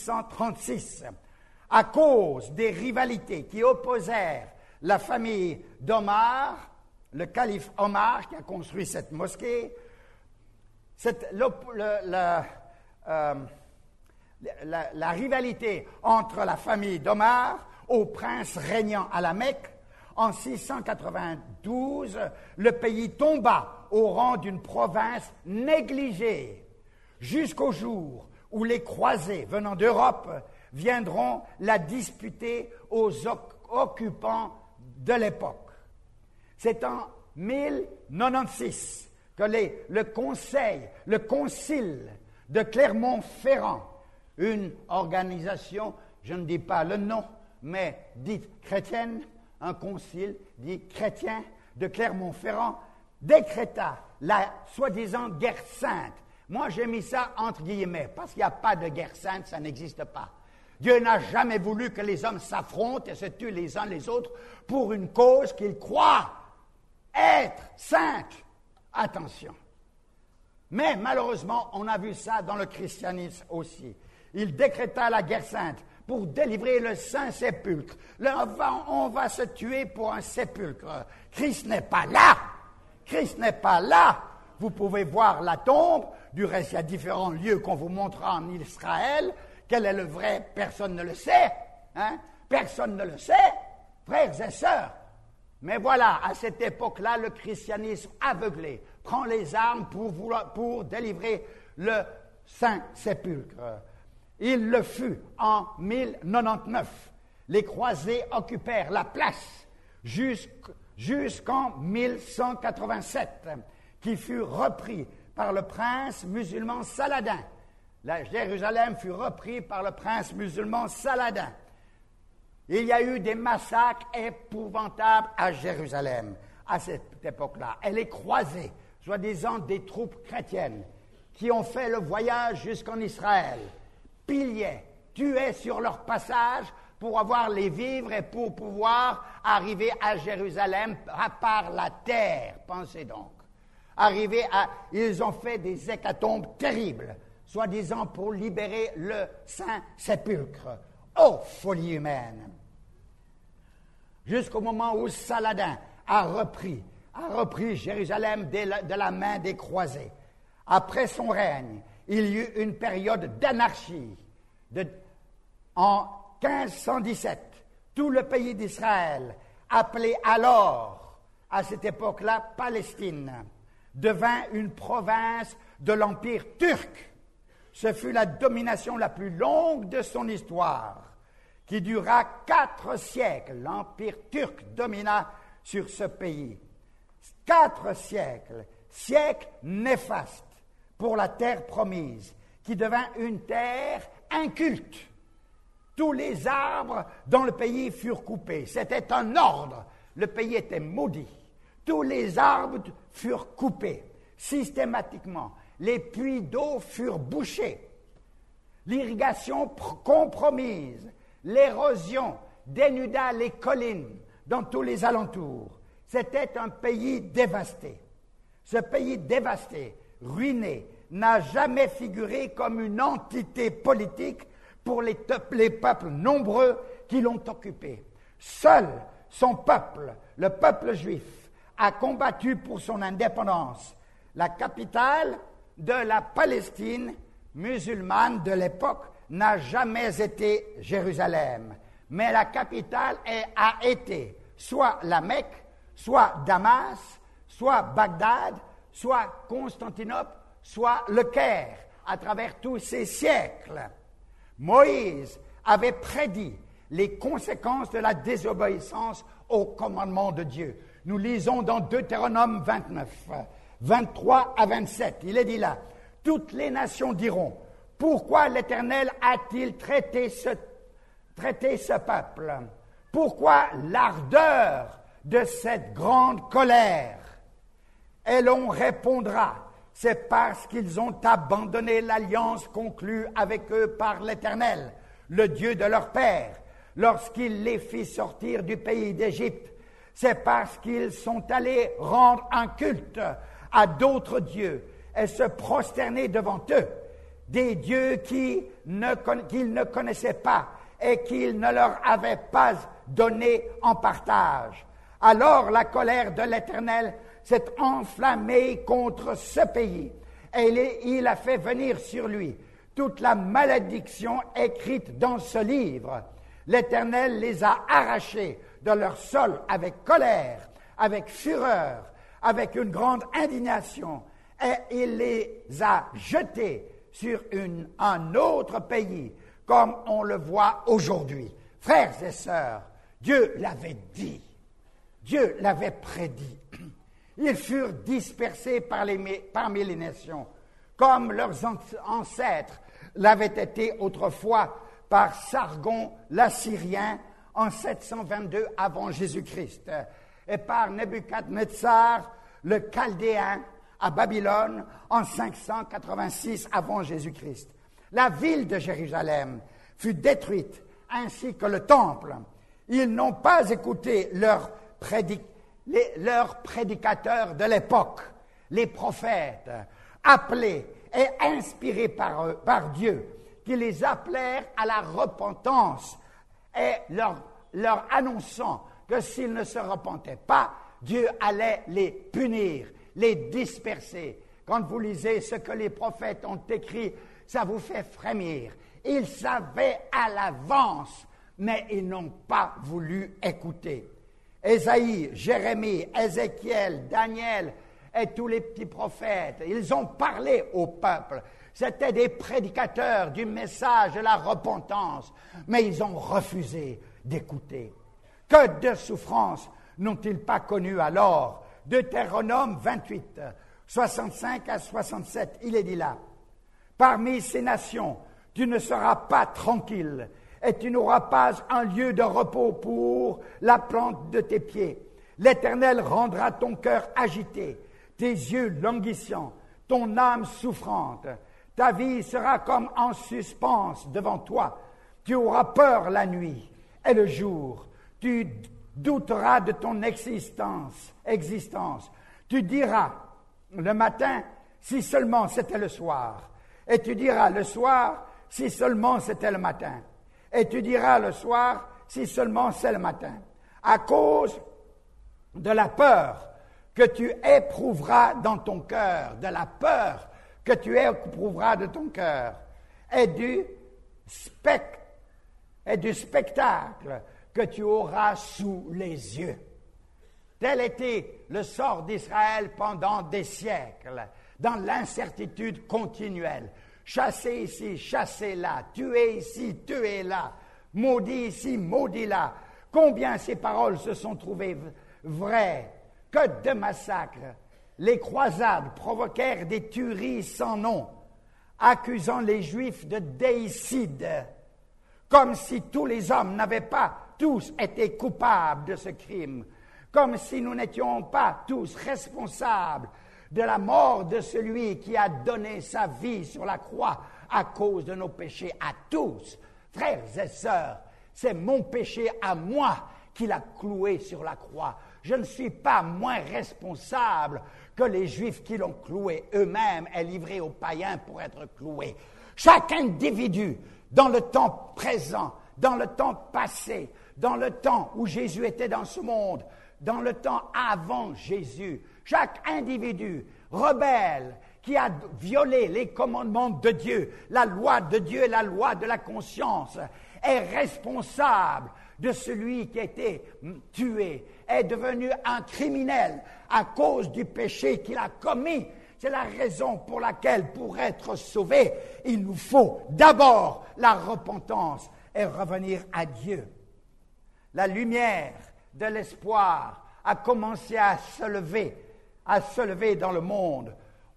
636. À cause des rivalités qui opposèrent la famille d'Omar, le calife Omar qui a construit cette mosquée, la rivalité entre la famille d'Omar au prince régnant à la Mecque. En 692, le pays tomba au rang d'une province négligée, jusqu'au jour où les croisés venant d'Europe viendront la disputer aux occupants de l'époque. C'est en 1096 que le concile de Clermont-Ferrand, une organisation, je ne dis pas le nom, mais dite chrétienne, un concile dit chrétien de Clermont-Ferrand, décréta la soi-disant guerre sainte. Moi, j'ai mis ça entre guillemets, parce qu'il n'y a pas de guerre sainte, ça n'existe pas. Dieu n'a jamais voulu que les hommes s'affrontent et se tuent les uns les autres pour une cause qu'ils croient être sainte. Attention. Mais malheureusement, on a vu ça dans le christianisme aussi. Il décréta la guerre sainte pour délivrer le Saint-Sépulcre. On va se tuer pour un sépulcre. Christ n'est pas là. Christ n'est pas là. Vous pouvez voir la tombe. Du reste, il y a différents lieux qu'on vous montrera en Israël. Quel est le vrai? Personne ne le sait. Hein? Personne ne le sait, frères et sœurs. Mais voilà, à cette époque-là, le christianisme aveuglé prend les armes pour délivrer le Saint-Sépulcre. Il le fut en 1099. Les croisés occupèrent la place jusqu'en 1187, qui fut repris par le prince musulman Saladin. La Jérusalem fut repris par le prince musulman Saladin. Il y a eu des massacres épouvantables à Jérusalem à cette époque-là. Elle est croisée, soi-disant des troupes chrétiennes qui ont fait le voyage jusqu'en Israël, pillaient, tuaient sur leur passage pour avoir les vivres et pour pouvoir arriver à Jérusalem par la terre. Pensez donc. Ils ont fait des hécatombes terribles, soi-disant pour libérer le Saint-Sépulcre. Oh, folie humaine! Jusqu'au moment où Saladin a repris Jérusalem de la main des croisés. Après son règne, il y eut une période d'anarchie. En 1517, tout le pays d'Israël, appelé alors, à cette époque-là, Palestine, devint une province de l'Empire turc. Ce fut la domination la plus longue de son histoire, qui dura 4 siècles. L'Empire turc domina sur ce pays. 4 siècles, siècles néfastes pour la terre promise, qui devint une terre inculte. Tous les arbres dans le pays furent coupés. C'était un ordre. Le pays était maudit. Tous les arbres furent coupés systématiquement. Les puits d'eau furent bouchés. L'irrigation compromise. L'érosion dénuda les collines dans tous les alentours. C'était un pays dévasté. Ce pays dévasté, ruiné, n'a jamais figuré comme une entité politique pour les peuples nombreux qui l'ont occupé. Seul son peuple, le peuple juif, a combattu pour son indépendance. La capitale de la Palestine musulmane de l'époque n'a jamais été Jérusalem, mais la capitale a été soit la Mecque, soit Damas, soit Bagdad, soit Constantinople, soit le Caire, à travers tous ces siècles. Moïse avait prédit les conséquences de la désobéissance au commandement de Dieu. Nous lisons dans Deutéronome 29, 23 à 27, il est dit là, « Toutes les nations diront, pourquoi l'Éternel a-t-il traité ce peuple? Pourquoi l'ardeur de cette grande colère? » Et l'on répondra, c'est parce qu'ils ont abandonné l'alliance conclue avec eux par l'Éternel, le Dieu de leur père, lorsqu'il les fit sortir du pays d'Égypte. C'est parce qu'ils sont allés rendre un culte à d'autres dieux et se prosterner devant eux, des dieux qu'ils ne connaissaient pas et qu'ils ne leur avaient pas donné en partage. Alors la colère de l'Éternel s'est enflammée contre ce pays et il a fait venir sur lui toute la malédiction écrite dans ce livre. L'Éternel les a arrachés de leur sol avec colère, avec fureur, avec une grande indignation, et il les a jetés sur un autre pays, comme on le voit aujourd'hui. Frères et sœurs, Dieu l'avait dit. Dieu l'avait prédit. Ils furent dispersés parmi les nations, comme leurs ancêtres l'avaient été autrefois par Sargon l'Assyrien en 722 avant Jésus-Christ et par Nebuchadnezzar le Chaldéen à Babylone en 586 avant Jésus-Christ. La ville de Jérusalem fut détruite, ainsi que le temple. Ils n'ont pas écouté leurs prédicateurs de l'époque, les prophètes, appelés et inspirés par Dieu, qui les appelèrent à la repentance et leur annonçant que s'ils ne se repentaient pas, Dieu allait les punir, les disperser. Quand vous lisez ce que les prophètes ont écrit, ça vous fait frémir. Ils savaient à l'avance, mais ils n'ont pas voulu écouter. Ésaïe, Jérémie, Ézéchiel, Daniel et tous les petits prophètes, ils ont parlé au peuple. C'était des prédicateurs du message de la repentance, mais ils ont refusé d'écouter. Que de souffrances n'ont-ils pas connues alors? Deutéronome 28, 65 à 67, il est dit là. Parmi ces nations, tu ne seras pas tranquille, et tu n'auras pas un lieu de repos pour la plante de tes pieds. L'Éternel rendra ton cœur agité, tes yeux languissants, ton âme souffrante. Ta vie sera comme en suspens devant toi. Tu auras peur la nuit et le jour. Tu douteras de ton existence. Tu diras le matin, si seulement c'était le soir. Et tu diras le soir, si seulement c'était le matin. Et tu diras le soir, si seulement c'est le matin. À cause de la peur que tu éprouveras dans ton cœur, de la peur que tu éprouveras de ton cœur, et du spectacle que tu auras sous les yeux. Tel était le sort d'Israël pendant des siècles, dans l'incertitude continuelle. Chassé ici, chassé là, tué ici, tué là, maudit ici, maudit là. Combien ces paroles se sont trouvées vraies? Que de massacres! Les croisades provoquèrent des tueries sans nom, accusant les Juifs de déicide, comme si tous les hommes n'avaient pas tous été coupables de ce crime, comme si nous n'étions pas tous responsables de la mort de celui qui a donné sa vie sur la croix à cause de nos péchés à tous. Frères et sœurs, c'est mon péché à moi qu'il a cloué sur la croix. Je ne suis pas moins responsable que les Juifs qui l'ont cloué eux-mêmes et livré aux païens pour être cloués. Chaque individu, dans le temps présent, dans le temps passé, dans le temps où Jésus était dans ce monde, dans le temps avant Jésus, chaque individu rebelle qui a violé les commandements de Dieu, la loi de Dieu et la loi de la conscience, est responsable de celui qui a été tué, est devenu un criminel à cause du péché qu'il a commis. C'est la raison pour laquelle, pour être sauvé, il nous faut d'abord la repentance et revenir à Dieu. La lumière de l'espoir a commencé à se lever dans le monde.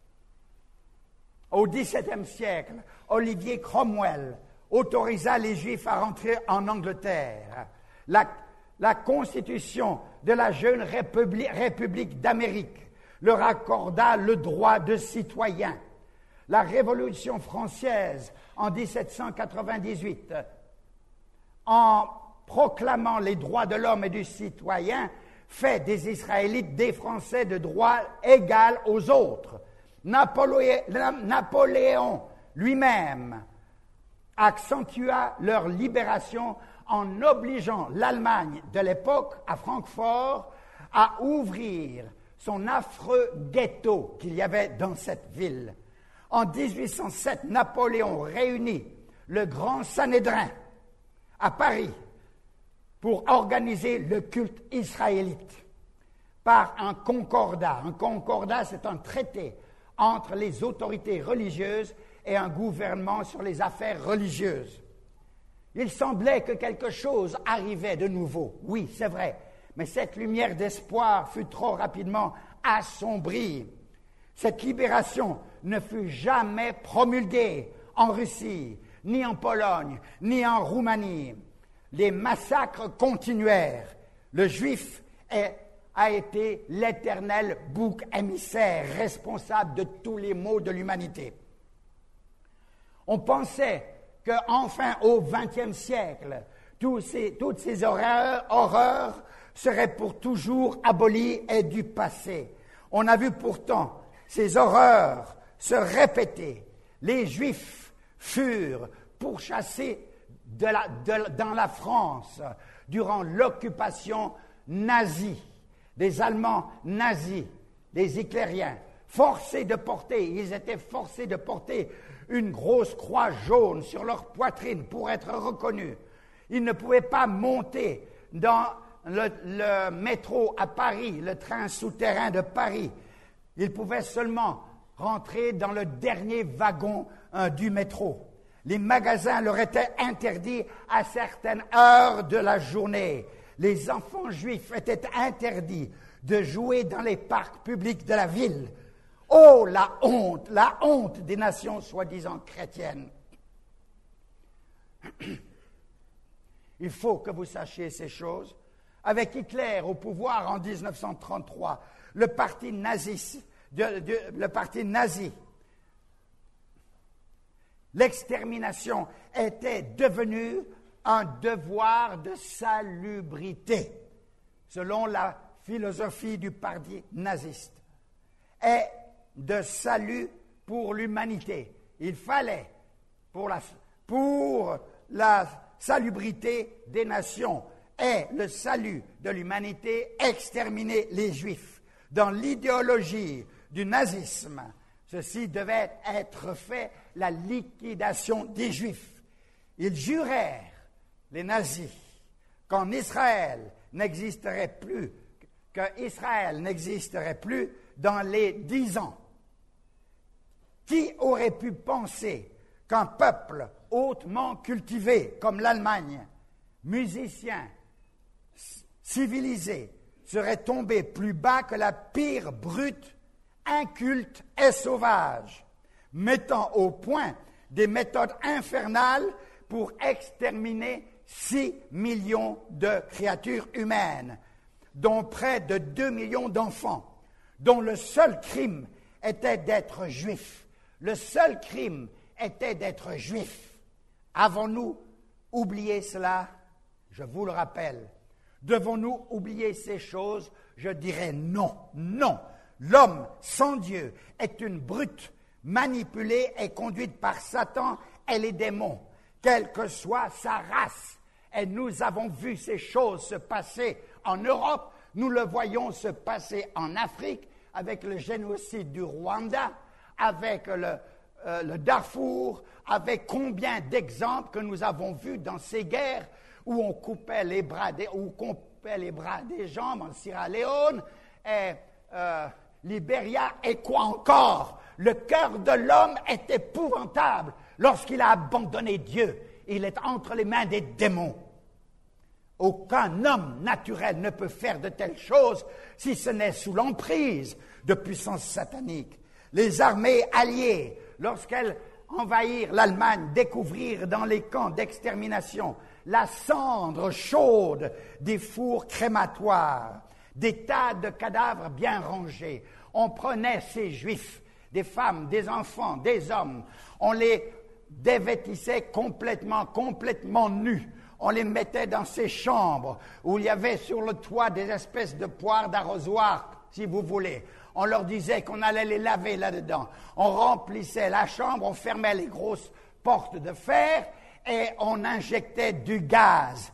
Au XVIIe siècle, Olivier Cromwell autorisa les Juifs à rentrer en Angleterre. La constitution de la jeune République d'Amérique leur accorda le droit de citoyen. La Révolution française en 1798, en proclamant les droits de l'homme et du citoyen, fait des Israélites des Français de droit égal aux autres. Napoléon lui-même accentua leur libération en obligeant l'Allemagne de l'époque, à Francfort, à ouvrir son affreux ghetto qu'il y avait dans cette ville. En 1807, Napoléon réunit le grand Sanhédrin à Paris pour organiser le culte israélite par un concordat. Un concordat, c'est un traité entre les autorités religieuses et un gouvernement sur les affaires religieuses. Il semblait que quelque chose arrivait de nouveau. Oui, c'est vrai. Mais cette lumière d'espoir fut trop rapidement assombrie. Cette libération ne fut jamais promulguée en Russie, ni en Pologne, ni en Roumanie. Les massacres continuèrent. Le juif a été l'éternel bouc émissaire responsable de tous les maux de l'humanité. On pensait qu'enfin au XXe siècle, toutes ces horreurs seraient pour toujours abolies et du passé. On a vu pourtant ces horreurs se répéter. Les Juifs furent pourchassés dans la France durant l'occupation nazie, des Allemands nazis, des Hitlériens, ils étaient forcés de porter une grosse croix jaune sur leur poitrine pour être reconnus. Ils ne pouvaient pas monter dans le métro à Paris, le train souterrain de Paris. Ils pouvaient seulement rentrer dans le dernier wagon du métro. Les magasins leur étaient interdits à certaines heures de la journée. Les enfants juifs étaient interdits de jouer dans les parcs publics de la ville. Oh, la honte des nations soi-disant chrétiennes. Il faut que vous sachiez ces choses. Avec Hitler au pouvoir en 1933, le parti nazi, l'extermination était devenue un devoir de salubrité, selon la philosophie du parti naziste, et de salut pour l'humanité. Il fallait, pour la salubrité des nations et le salut de l'humanité, exterminer les Juifs. Dans l'idéologie du nazisme, ceci devait être fait, la liquidation des Juifs. Ils jurèrent, les nazis, qu'Israël n'existerait plus dans les 10 ans. Qui aurait pu penser qu'un peuple hautement cultivé comme l'Allemagne, musicien, civilisé, serait tombé plus bas que la pire brute, inculte et sauvage, mettant au point des méthodes infernales pour exterminer 6 millions de créatures humaines, dont près de 2 millions d'enfants, dont le seul crime était d'être juif. Le seul crime était d'être juif. Avons-nous oublié cela? Je vous le rappelle. Devons-nous oublier ces choses? Je dirais non, non. L'homme sans Dieu est une brute manipulée et conduite par Satan et les démons, quelle que soit sa race. Et nous avons vu ces choses se passer en Europe, nous le voyons se passer en Afrique, avec le génocide du Rwanda, avec le Darfour, avec combien d'exemples que nous avons vus dans ces guerres où on coupait les bras des gens en Sierra Leone et Libéria, et quoi encore? Le cœur de l'homme est épouvantable lorsqu'il a abandonné Dieu. Il est entre les mains des démons. Aucun homme naturel ne peut faire de telles choses si ce n'est sous l'emprise de puissances sataniques. Les armées alliées, lorsqu'elles envahirent l'Allemagne, découvrirent dans les camps d'extermination la cendre chaude des fours crématoires, des tas de cadavres bien rangés. On prenait ces Juifs, des femmes, des enfants, des hommes, on les dévêtissait complètement nus. On les mettait dans ces chambres où il y avait sur le toit des espèces de poires d'arrosoir, si vous voulez. On leur disait qu'on allait les laver là-dedans. On remplissait la chambre, on fermait les grosses portes de fer et on injectait du gaz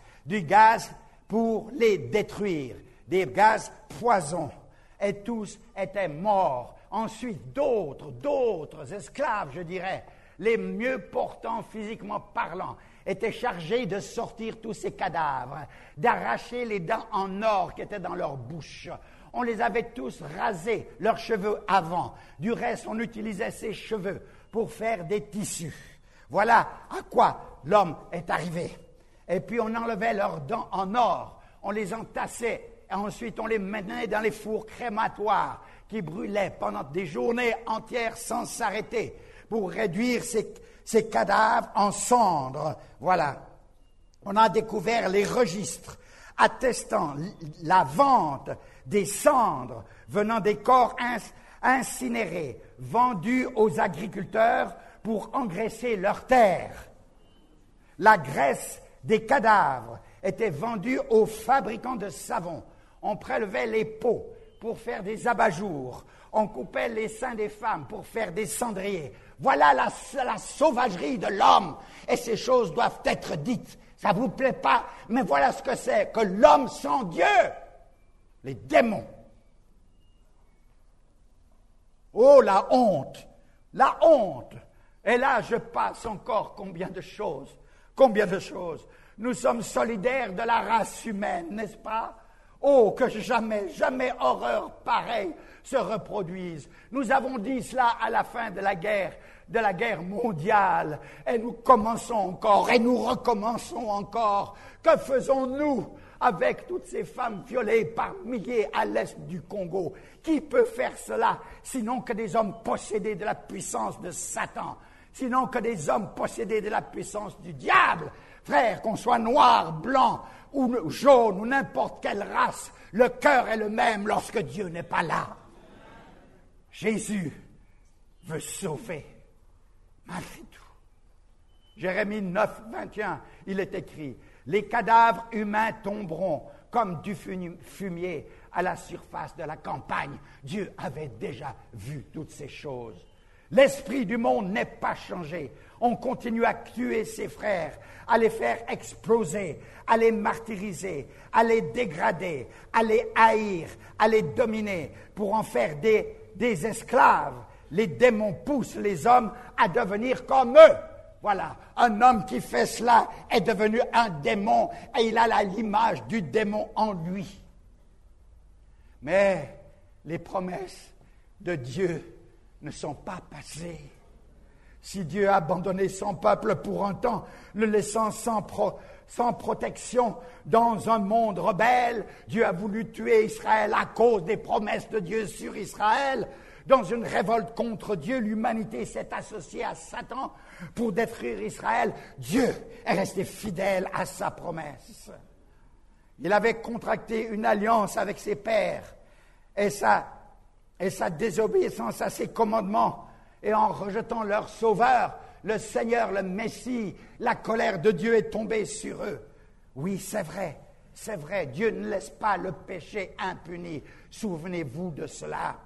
pour les détruire, des gaz poison. Et tous étaient morts. Ensuite, d'autres esclaves, je dirais, les mieux portants physiquement parlant, étaient chargés de sortir tous ces cadavres, d'arracher les dents en or qui étaient dans leur bouche. On les avait tous rasés, leurs cheveux avant. Du reste, on utilisait ces cheveux pour faire des tissus. Voilà à quoi l'homme est arrivé. Et puis on enlevait leurs dents en or, on les entassait, et ensuite on les menait dans les fours crématoires qui brûlaient pendant des journées entières sans s'arrêter pour réduire ces cadavres en cendres. Voilà. On a découvert les registres attestant la vente des cendres venant des corps incinérés, vendus aux agriculteurs pour engraisser leurs terres. La graisse des cadavres était vendue aux fabricants de savon. On prélevait les peaux pour faire des abat-jours. On coupait les seins des femmes pour faire des cendriers. Voilà la sauvagerie de l'homme. Et ces choses doivent être dites. Ça ne vous plaît pas, mais voilà ce que c'est, que l'homme sans Dieu, les démons. Oh, la honte, la honte. Et là, je passe encore combien de choses. Nous sommes solidaires de la race humaine, n'est-ce pas? Oh, que jamais horreur pareille se reproduise. Nous avons dit cela à la fin de la guerre mondiale, et nous commençons encore, et nous recommençons encore. Que faisons-nous avec toutes ces femmes violées par milliers à l'est du Congo? Qui peut faire cela, sinon que des hommes possédés de la puissance de Satan, sinon que des hommes possédés de la puissance du diable? Frère, qu'on soit noir, blanc ou jaune ou n'importe quelle race, le cœur est le même lorsque Dieu n'est pas là. Jésus veut sauver, malgré tout. Jérémie 9, 21, il est écrit, « Les cadavres humains tomberont comme du fumier à la surface de la campagne. » Dieu avait déjà vu toutes ces choses. L'esprit du monde n'est pas changé. On continue à tuer ses frères, à les faire exploser, à les martyriser, à les dégrader, à les haïr, à les dominer pour en faire des esclaves. Les démons poussent les hommes à devenir comme eux. Voilà, un homme qui fait cela est devenu un démon et il a l'image du démon en lui. Mais les promesses de Dieu ne sont pas passées. Si Dieu a abandonné son peuple pour un temps, le laissant sans protection dans un monde rebelle, Dieu a voulu tuer Israël à cause des promesses de Dieu sur Israël. Dans une révolte contre Dieu, l'humanité s'est associée à Satan pour détruire Israël. Dieu est resté fidèle à sa promesse. Il avait contracté une alliance avec ses pères et sa désobéissance à ses commandements et en rejetant leur sauveur, le Seigneur, le Messie, la colère de Dieu est tombée sur eux. Oui, c'est vrai, Dieu ne laisse pas le péché impuni. Souvenez-vous de cela.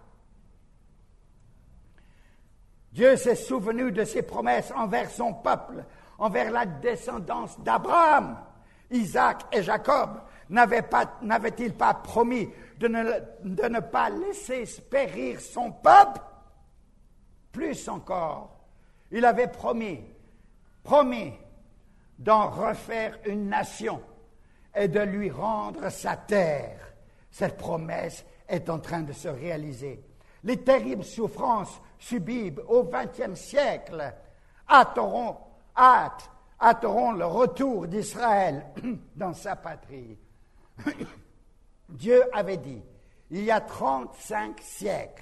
Dieu s'est souvenu de ses promesses envers son peuple, envers la descendance d'Abraham. Isaac et Jacob n'avaient-ils pas promis de ne pas laisser périr son peuple? Plus encore, il avait promis d'en refaire une nation et de lui rendre sa terre. Cette promesse est en train de se réaliser. Les terribles souffrances subies au XXe siècle hâteront le retour d'Israël dans sa patrie. Dieu avait dit, il y a 35 siècles,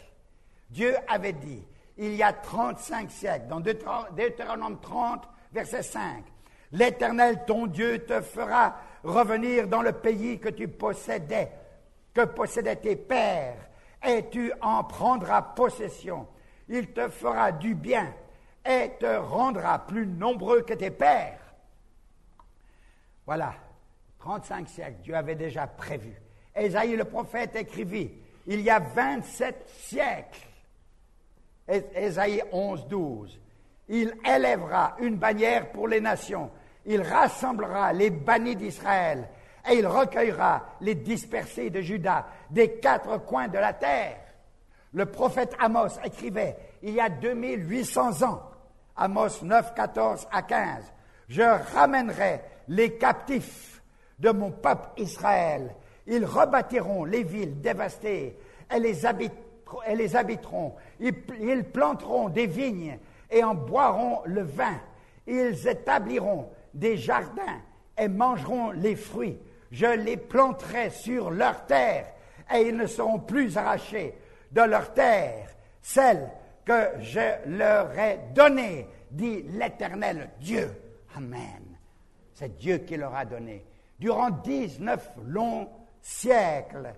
dans Deutéronome 30, verset 5, « L'Éternel, ton Dieu, te fera revenir dans le pays que possédaient tes pères, et tu en prendras possession. Il te fera du bien et te rendra plus nombreux que tes pères. » Voilà, 35 siècles, Dieu avait déjà prévu. Ésaïe le prophète écrivit, il y a 27 siècles, Ésaïe 11, 12, il élèvera une bannière pour les nations, il rassemblera les bannis d'Israël, et il recueillera les dispersés de Juda des 4 coins de la terre. Le prophète Amos écrivait, il y a 2800 ans, Amos 9, 14 à 15, « Je ramènerai les captifs de mon peuple Israël. Ils rebâtiront les villes dévastées et les habiteront. Ils planteront des vignes et en boiront le vin. Ils établiront des jardins et mangeront les fruits. Je les planterai sur leur terre et ils ne seront plus arrachés de leur terre, celle que je leur ai donnée, dit l'Éternel Dieu. Amen. C'est Dieu qui leur a donné. Durant 19 longs siècles,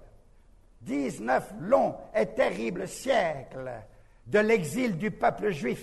19 longs et terribles siècles de l'exil du peuple juif,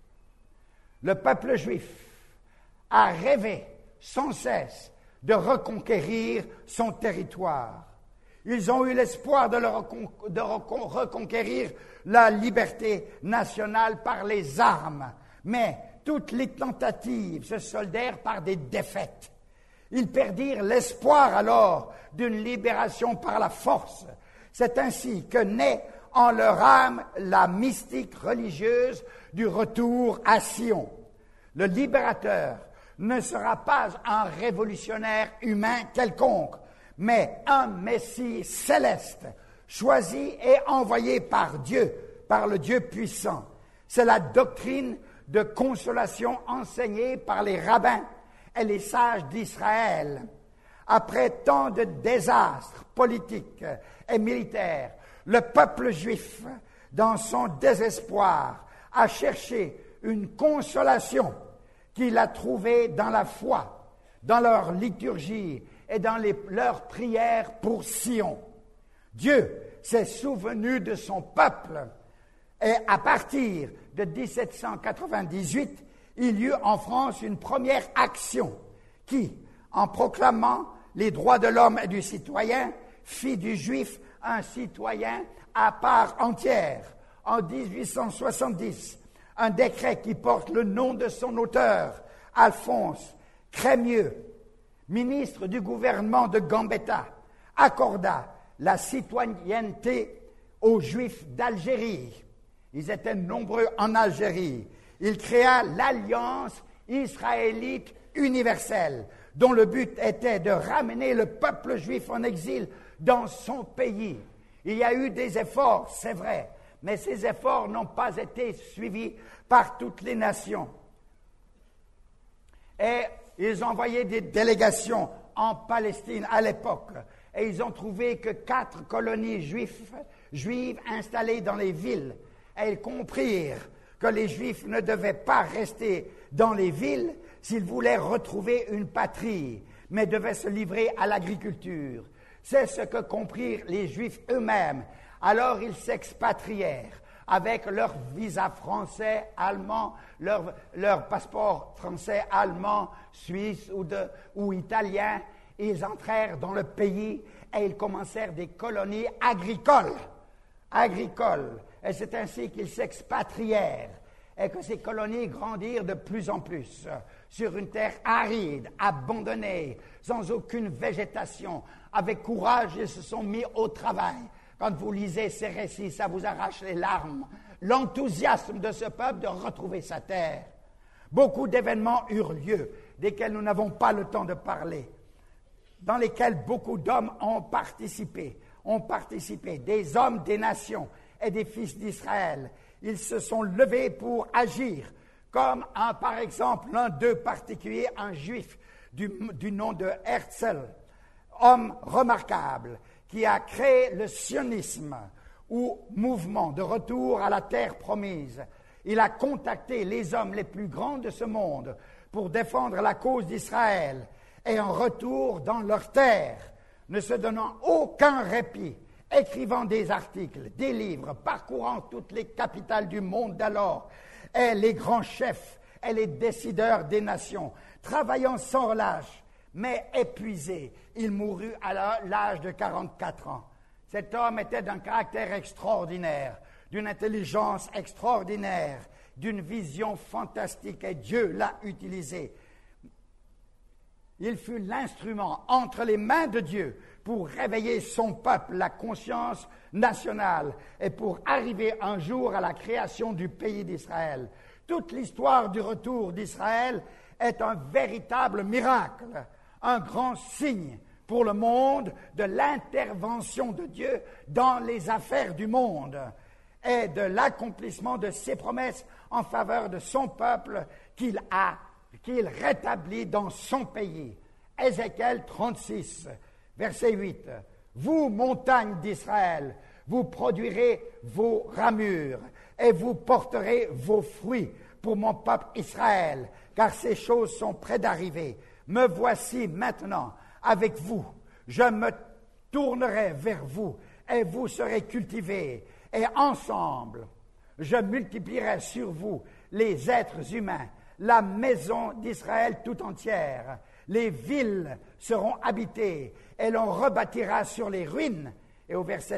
le peuple juif a rêvé sans cesse de reconquérir son territoire. Ils ont eu l'espoir de reconquérir la liberté nationale par les armes, mais toutes les tentatives se soldèrent par des défaites. Ils perdirent l'espoir alors d'une libération par la force. C'est ainsi que naît en leur âme la mystique religieuse du retour à Sion. Le libérateur ne sera pas un révolutionnaire humain quelconque, mais un Messie céleste, choisi et envoyé par Dieu, par le Dieu puissant. C'est la doctrine de consolation enseignée par les rabbins et les sages d'Israël. Après tant de désastres politiques et militaires, le peuple juif, dans son désespoir, a cherché une consolation qu'il a trouvée dans la foi, dans leur liturgie et dans leurs prières pour Sion. Dieu s'est souvenu de son peuple et à partir de 1798, il y eut en France une première action qui, en proclamant les droits de l'homme et du citoyen, fit du juif un citoyen à part entière. En 1870, un décret qui porte le nom de son auteur, Alphonse Crémieux, ministre du gouvernement de Gambetta, accorda la citoyenneté aux Juifs d'Algérie. Ils étaient nombreux en Algérie. Il créa l'Alliance israélite universelle, dont le but était de ramener le peuple juif en exil dans son pays. Il y a eu des efforts, c'est vrai, mais ces efforts n'ont pas été suivis par toutes les nations. Et ils ont envoyé des délégations en Palestine à l'époque, et ils ont trouvé que 4 colonies juives installées dans les villes, et ils comprirent que les Juifs ne devaient pas rester dans les villes s'ils voulaient retrouver une patrie, mais devaient se livrer à l'agriculture. C'est ce que comprirent les Juifs eux-mêmes. Alors ils s'expatrièrent avec leur visa français, allemand, leur passeport français, allemand, suisse ou italien. Ils entrèrent dans le pays et ils commencèrent des colonies agricoles. Et c'est ainsi qu'ils s'expatrièrent et que ces colonies grandirent de plus en plus sur une terre aride, abandonnée, sans aucune végétation. Avec courage, ils se sont mis au travail. Quand vous lisez ces récits, ça vous arrache les larmes. L'enthousiasme de ce peuple de retrouver sa terre. Beaucoup d'événements eurent lieu, desquels nous n'avons pas le temps de parler, dans lesquels beaucoup d'hommes ont participé, des hommes, des nations et des fils d'Israël. Ils se sont levés pour agir, comme par exemple l'un d'eux particulier, un juif du nom de Herzl, homme remarquable, qui a créé le sionisme, ou mouvement de retour à la terre promise. Il a contacté les hommes les plus grands de ce monde pour défendre la cause d'Israël, et en retour dans leur terre, ne se donnant aucun répit, écrivant des articles, des livres, parcourant toutes les capitales du monde d'alors, et les grands chefs et les décideurs des nations, travaillant sans relâche, mais épuisé. Il mourut à l'âge de 44 ans. Cet homme était d'un caractère extraordinaire, d'une intelligence extraordinaire, d'une vision fantastique, et Dieu l'a utilisé. Il fut l'instrument entre les mains de Dieu pour réveiller son peuple, la conscience nationale, et pour arriver un jour à la création du pays d'Israël. Toute l'histoire du retour d'Israël est un véritable miracle, un grand signe pour le monde de l'intervention de Dieu dans les affaires du monde et de l'accomplissement de ses promesses en faveur de son peuple qu'il rétablit dans son pays. Ézéchiel 36, verset 8. Vous, montagnes d'Israël, vous produirez vos ramures et vous porterez vos fruits pour mon peuple Israël, car ces choses sont près d'arriver. Me voici maintenant avec vous. Je me tournerai vers vous et vous serez cultivés. Et ensemble, je multiplierai sur vous les êtres humains, la maison d'Israël tout entière. Les villes seront habitées et l'on rebâtira sur les ruines. Et au verset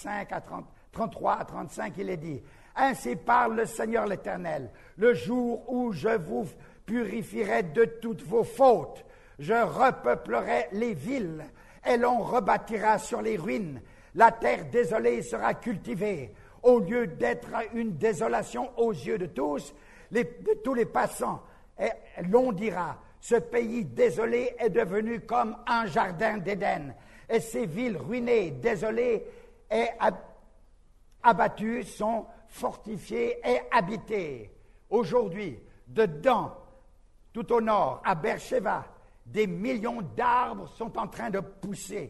33 à 35, il est dit, ainsi parle le Seigneur l'Éternel, le jour où je vous purifierai de toutes vos fautes, je repeuplerai les villes et l'on rebâtira sur les ruines. La terre désolée sera cultivée. Au lieu d'être une désolation aux yeux de tous les passants, et l'on dira, ce pays désolé est devenu comme un jardin d'Éden, et ces villes ruinées, désolées et abattues sont fortifiées et habitées. Aujourd'hui, dedans, tout au nord, à Beersheba, des millions d'arbres sont en train de pousser.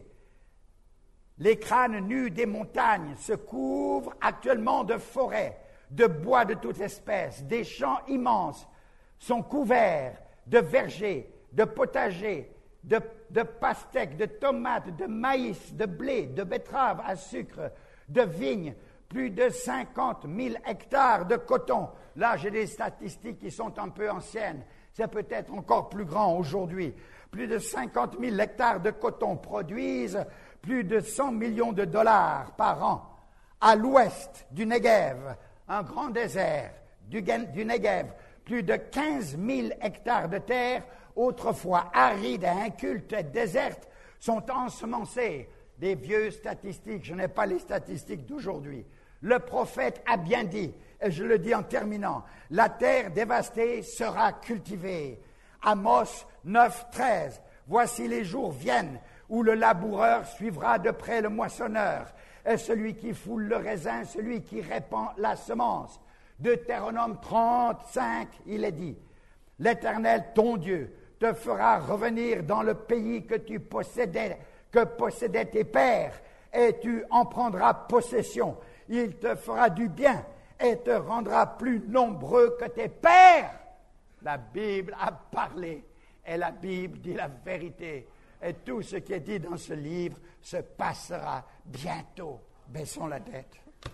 Les crânes nus des montagnes se couvrent actuellement de forêts, de bois de toute espèce. Des champs immenses sont couverts de vergers, de potagers, de pastèques, de tomates, de maïs, de blé, de betteraves à sucre, de vignes, plus de 50 000 hectares de coton. Là, j'ai des statistiques qui sont un peu anciennes. C'est peut-être encore plus grand aujourd'hui. Plus de 50 000 hectares de coton produisent plus de 100 millions de dollars par an. À l'ouest du Negev, un grand désert du Negev, plus de 15 000 hectares de terre, autrefois arides et incultes et désertes, sont ensemencés. Des vieux statistiques, je n'ai pas les statistiques d'aujourd'hui. Le prophète a bien dit, et je le dis en terminant, la terre dévastée sera cultivée. Amos 9, 13. Voici les jours viennent où le laboureur suivra de près le moissonneur, et celui qui foule le raisin, celui qui répand la semence. Deutéronome 35, il est dit, l'Éternel, ton Dieu, te fera revenir dans le pays que possédaient tes pères, et tu en prendras possession. Il te fera du bien et te rendra plus nombreux que tes pères. La Bible a parlé et la Bible dit la vérité. Et tout ce qui est dit dans ce livre se passera bientôt. Baissons la tête.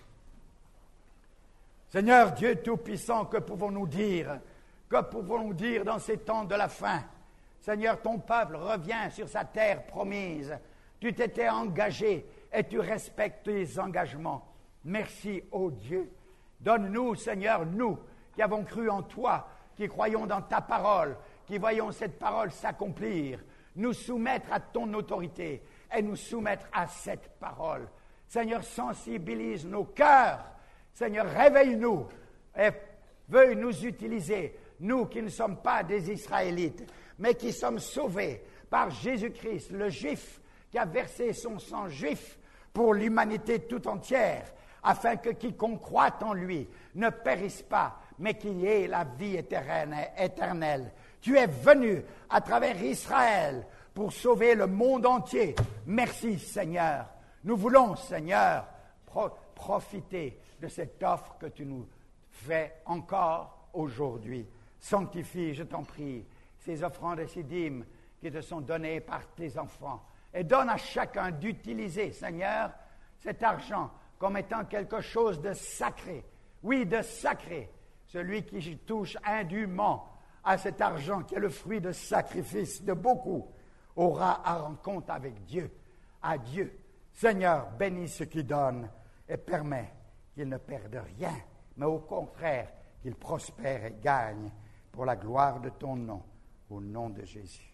Seigneur Dieu Tout-Puissant, que pouvons-nous dire? Que pouvons-nous dire dans ces temps de la fin? Seigneur, ton peuple revient sur sa terre promise. Tu t'étais engagé et tu respectes tes engagements. Merci, ô Dieu. Donne-nous, Seigneur, nous qui avons cru en toi, qui croyons dans ta parole, qui voyons cette parole s'accomplir, nous soumettre à ton autorité et nous soumettre à cette parole. Seigneur, sensibilise nos cœurs. Seigneur, réveille-nous et veuille nous utiliser, nous qui ne sommes pas des Israélites, mais qui sommes sauvés par Jésus-Christ, le Juif, qui a versé son sang juif pour l'humanité tout entière, afin que quiconque croit en lui ne périsse pas, mais qu'il ait la vie éternelle. Tu es venu à travers Israël pour sauver le monde entier. Merci, Seigneur. Nous voulons, Seigneur, profiter de cette offre que tu nous fais encore aujourd'hui. Sanctifie, je t'en prie, ces offrandes et ces dîmes qui te sont données par tes enfants. Et donne à chacun d'utiliser, Seigneur, cet argent comme étant quelque chose de sacré. Oui, de sacré. Celui qui touche indûment à cet argent qui est le fruit de sacrifice de beaucoup aura à rendre compte avec Dieu. Adieu. Seigneur, bénis ceux qui donnent et permets qu'ils ne perdent rien, mais au contraire, qu'ils prospèrent et gagnent pour la gloire de ton nom, au nom de Jésus.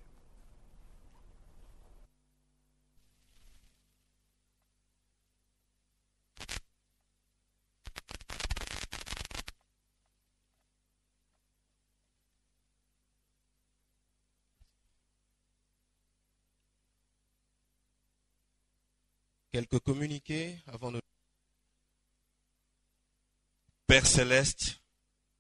Quelques communiqués avant de... Père Céleste,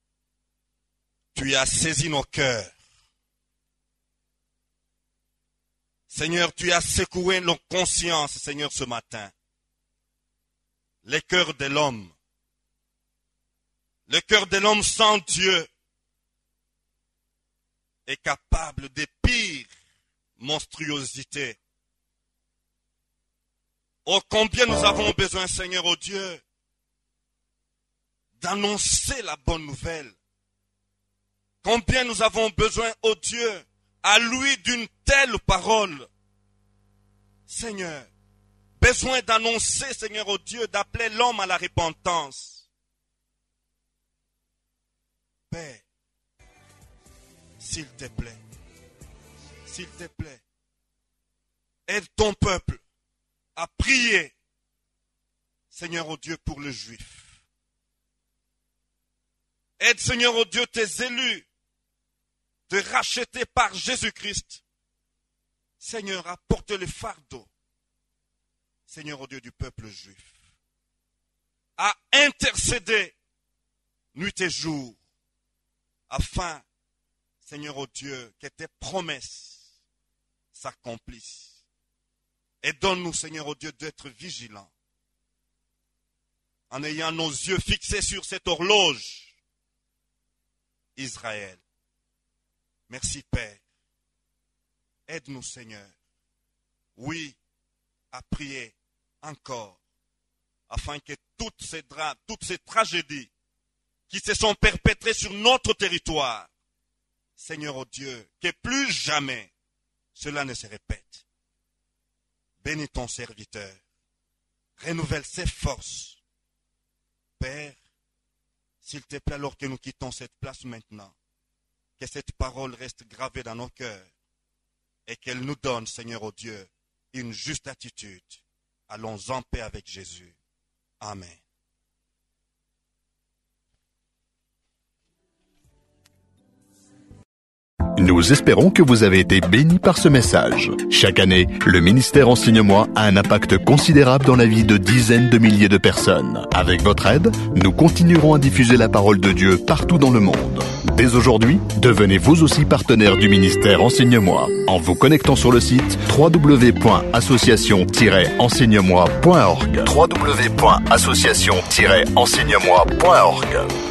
tu as saisi nos cœurs. Seigneur, tu as secoué nos consciences, Seigneur, ce matin. Les cœurs de l'homme. Le cœur de l'homme sans Dieu est capable des pires monstruosités. Oh, combien nous avons besoin, Seigneur, oh Dieu, d'annoncer la bonne nouvelle. Combien nous avons besoin, oh Dieu, à lui d'une telle parole. Seigneur, besoin d'annoncer, Seigneur, oh Dieu, d'appeler l'homme à la repentance. Père, s'il te plaît, aide ton peuple à prier, Seigneur, oh Dieu, pour le juif. Aide, Seigneur, oh Dieu, tes élus, de racheter par Jésus-Christ. Seigneur, apporte le fardeau, Seigneur, oh Dieu, du peuple juif, à intercéder nuit et jour, afin, Seigneur, oh Dieu, que tes promesses s'accomplissent. Et donne-nous, Seigneur, oh Dieu, d'être vigilants, en ayant nos yeux fixés sur cette horloge, Israël. Merci, Père. Aide-nous, Seigneur. Oui, à prier encore, afin que toutes ces drames, toutes ces tragédies qui se sont perpétrées sur notre territoire, Seigneur, oh Dieu, que plus jamais cela ne se répète. Bénis ton serviteur. Renouvelle ses forces. Père, s'il te plaît, alors que nous quittons cette place maintenant, que cette parole reste gravée dans nos cœurs et qu'elle nous donne, Seigneur, oh Dieu, une juste attitude. Allons en paix avec Jésus. Amen. Nous espérons que vous avez été bénis par ce message. Chaque année, le ministère Enseigne-moi a un impact considérable dans la vie de dizaines de milliers de personnes. Avec votre aide, nous continuerons à diffuser la parole de Dieu partout dans le monde. Dès aujourd'hui, devenez vous aussi partenaire du ministère Enseigne-moi en vous connectant sur le site www.association-enseignemoi.org. www.association-enseignemoi.org.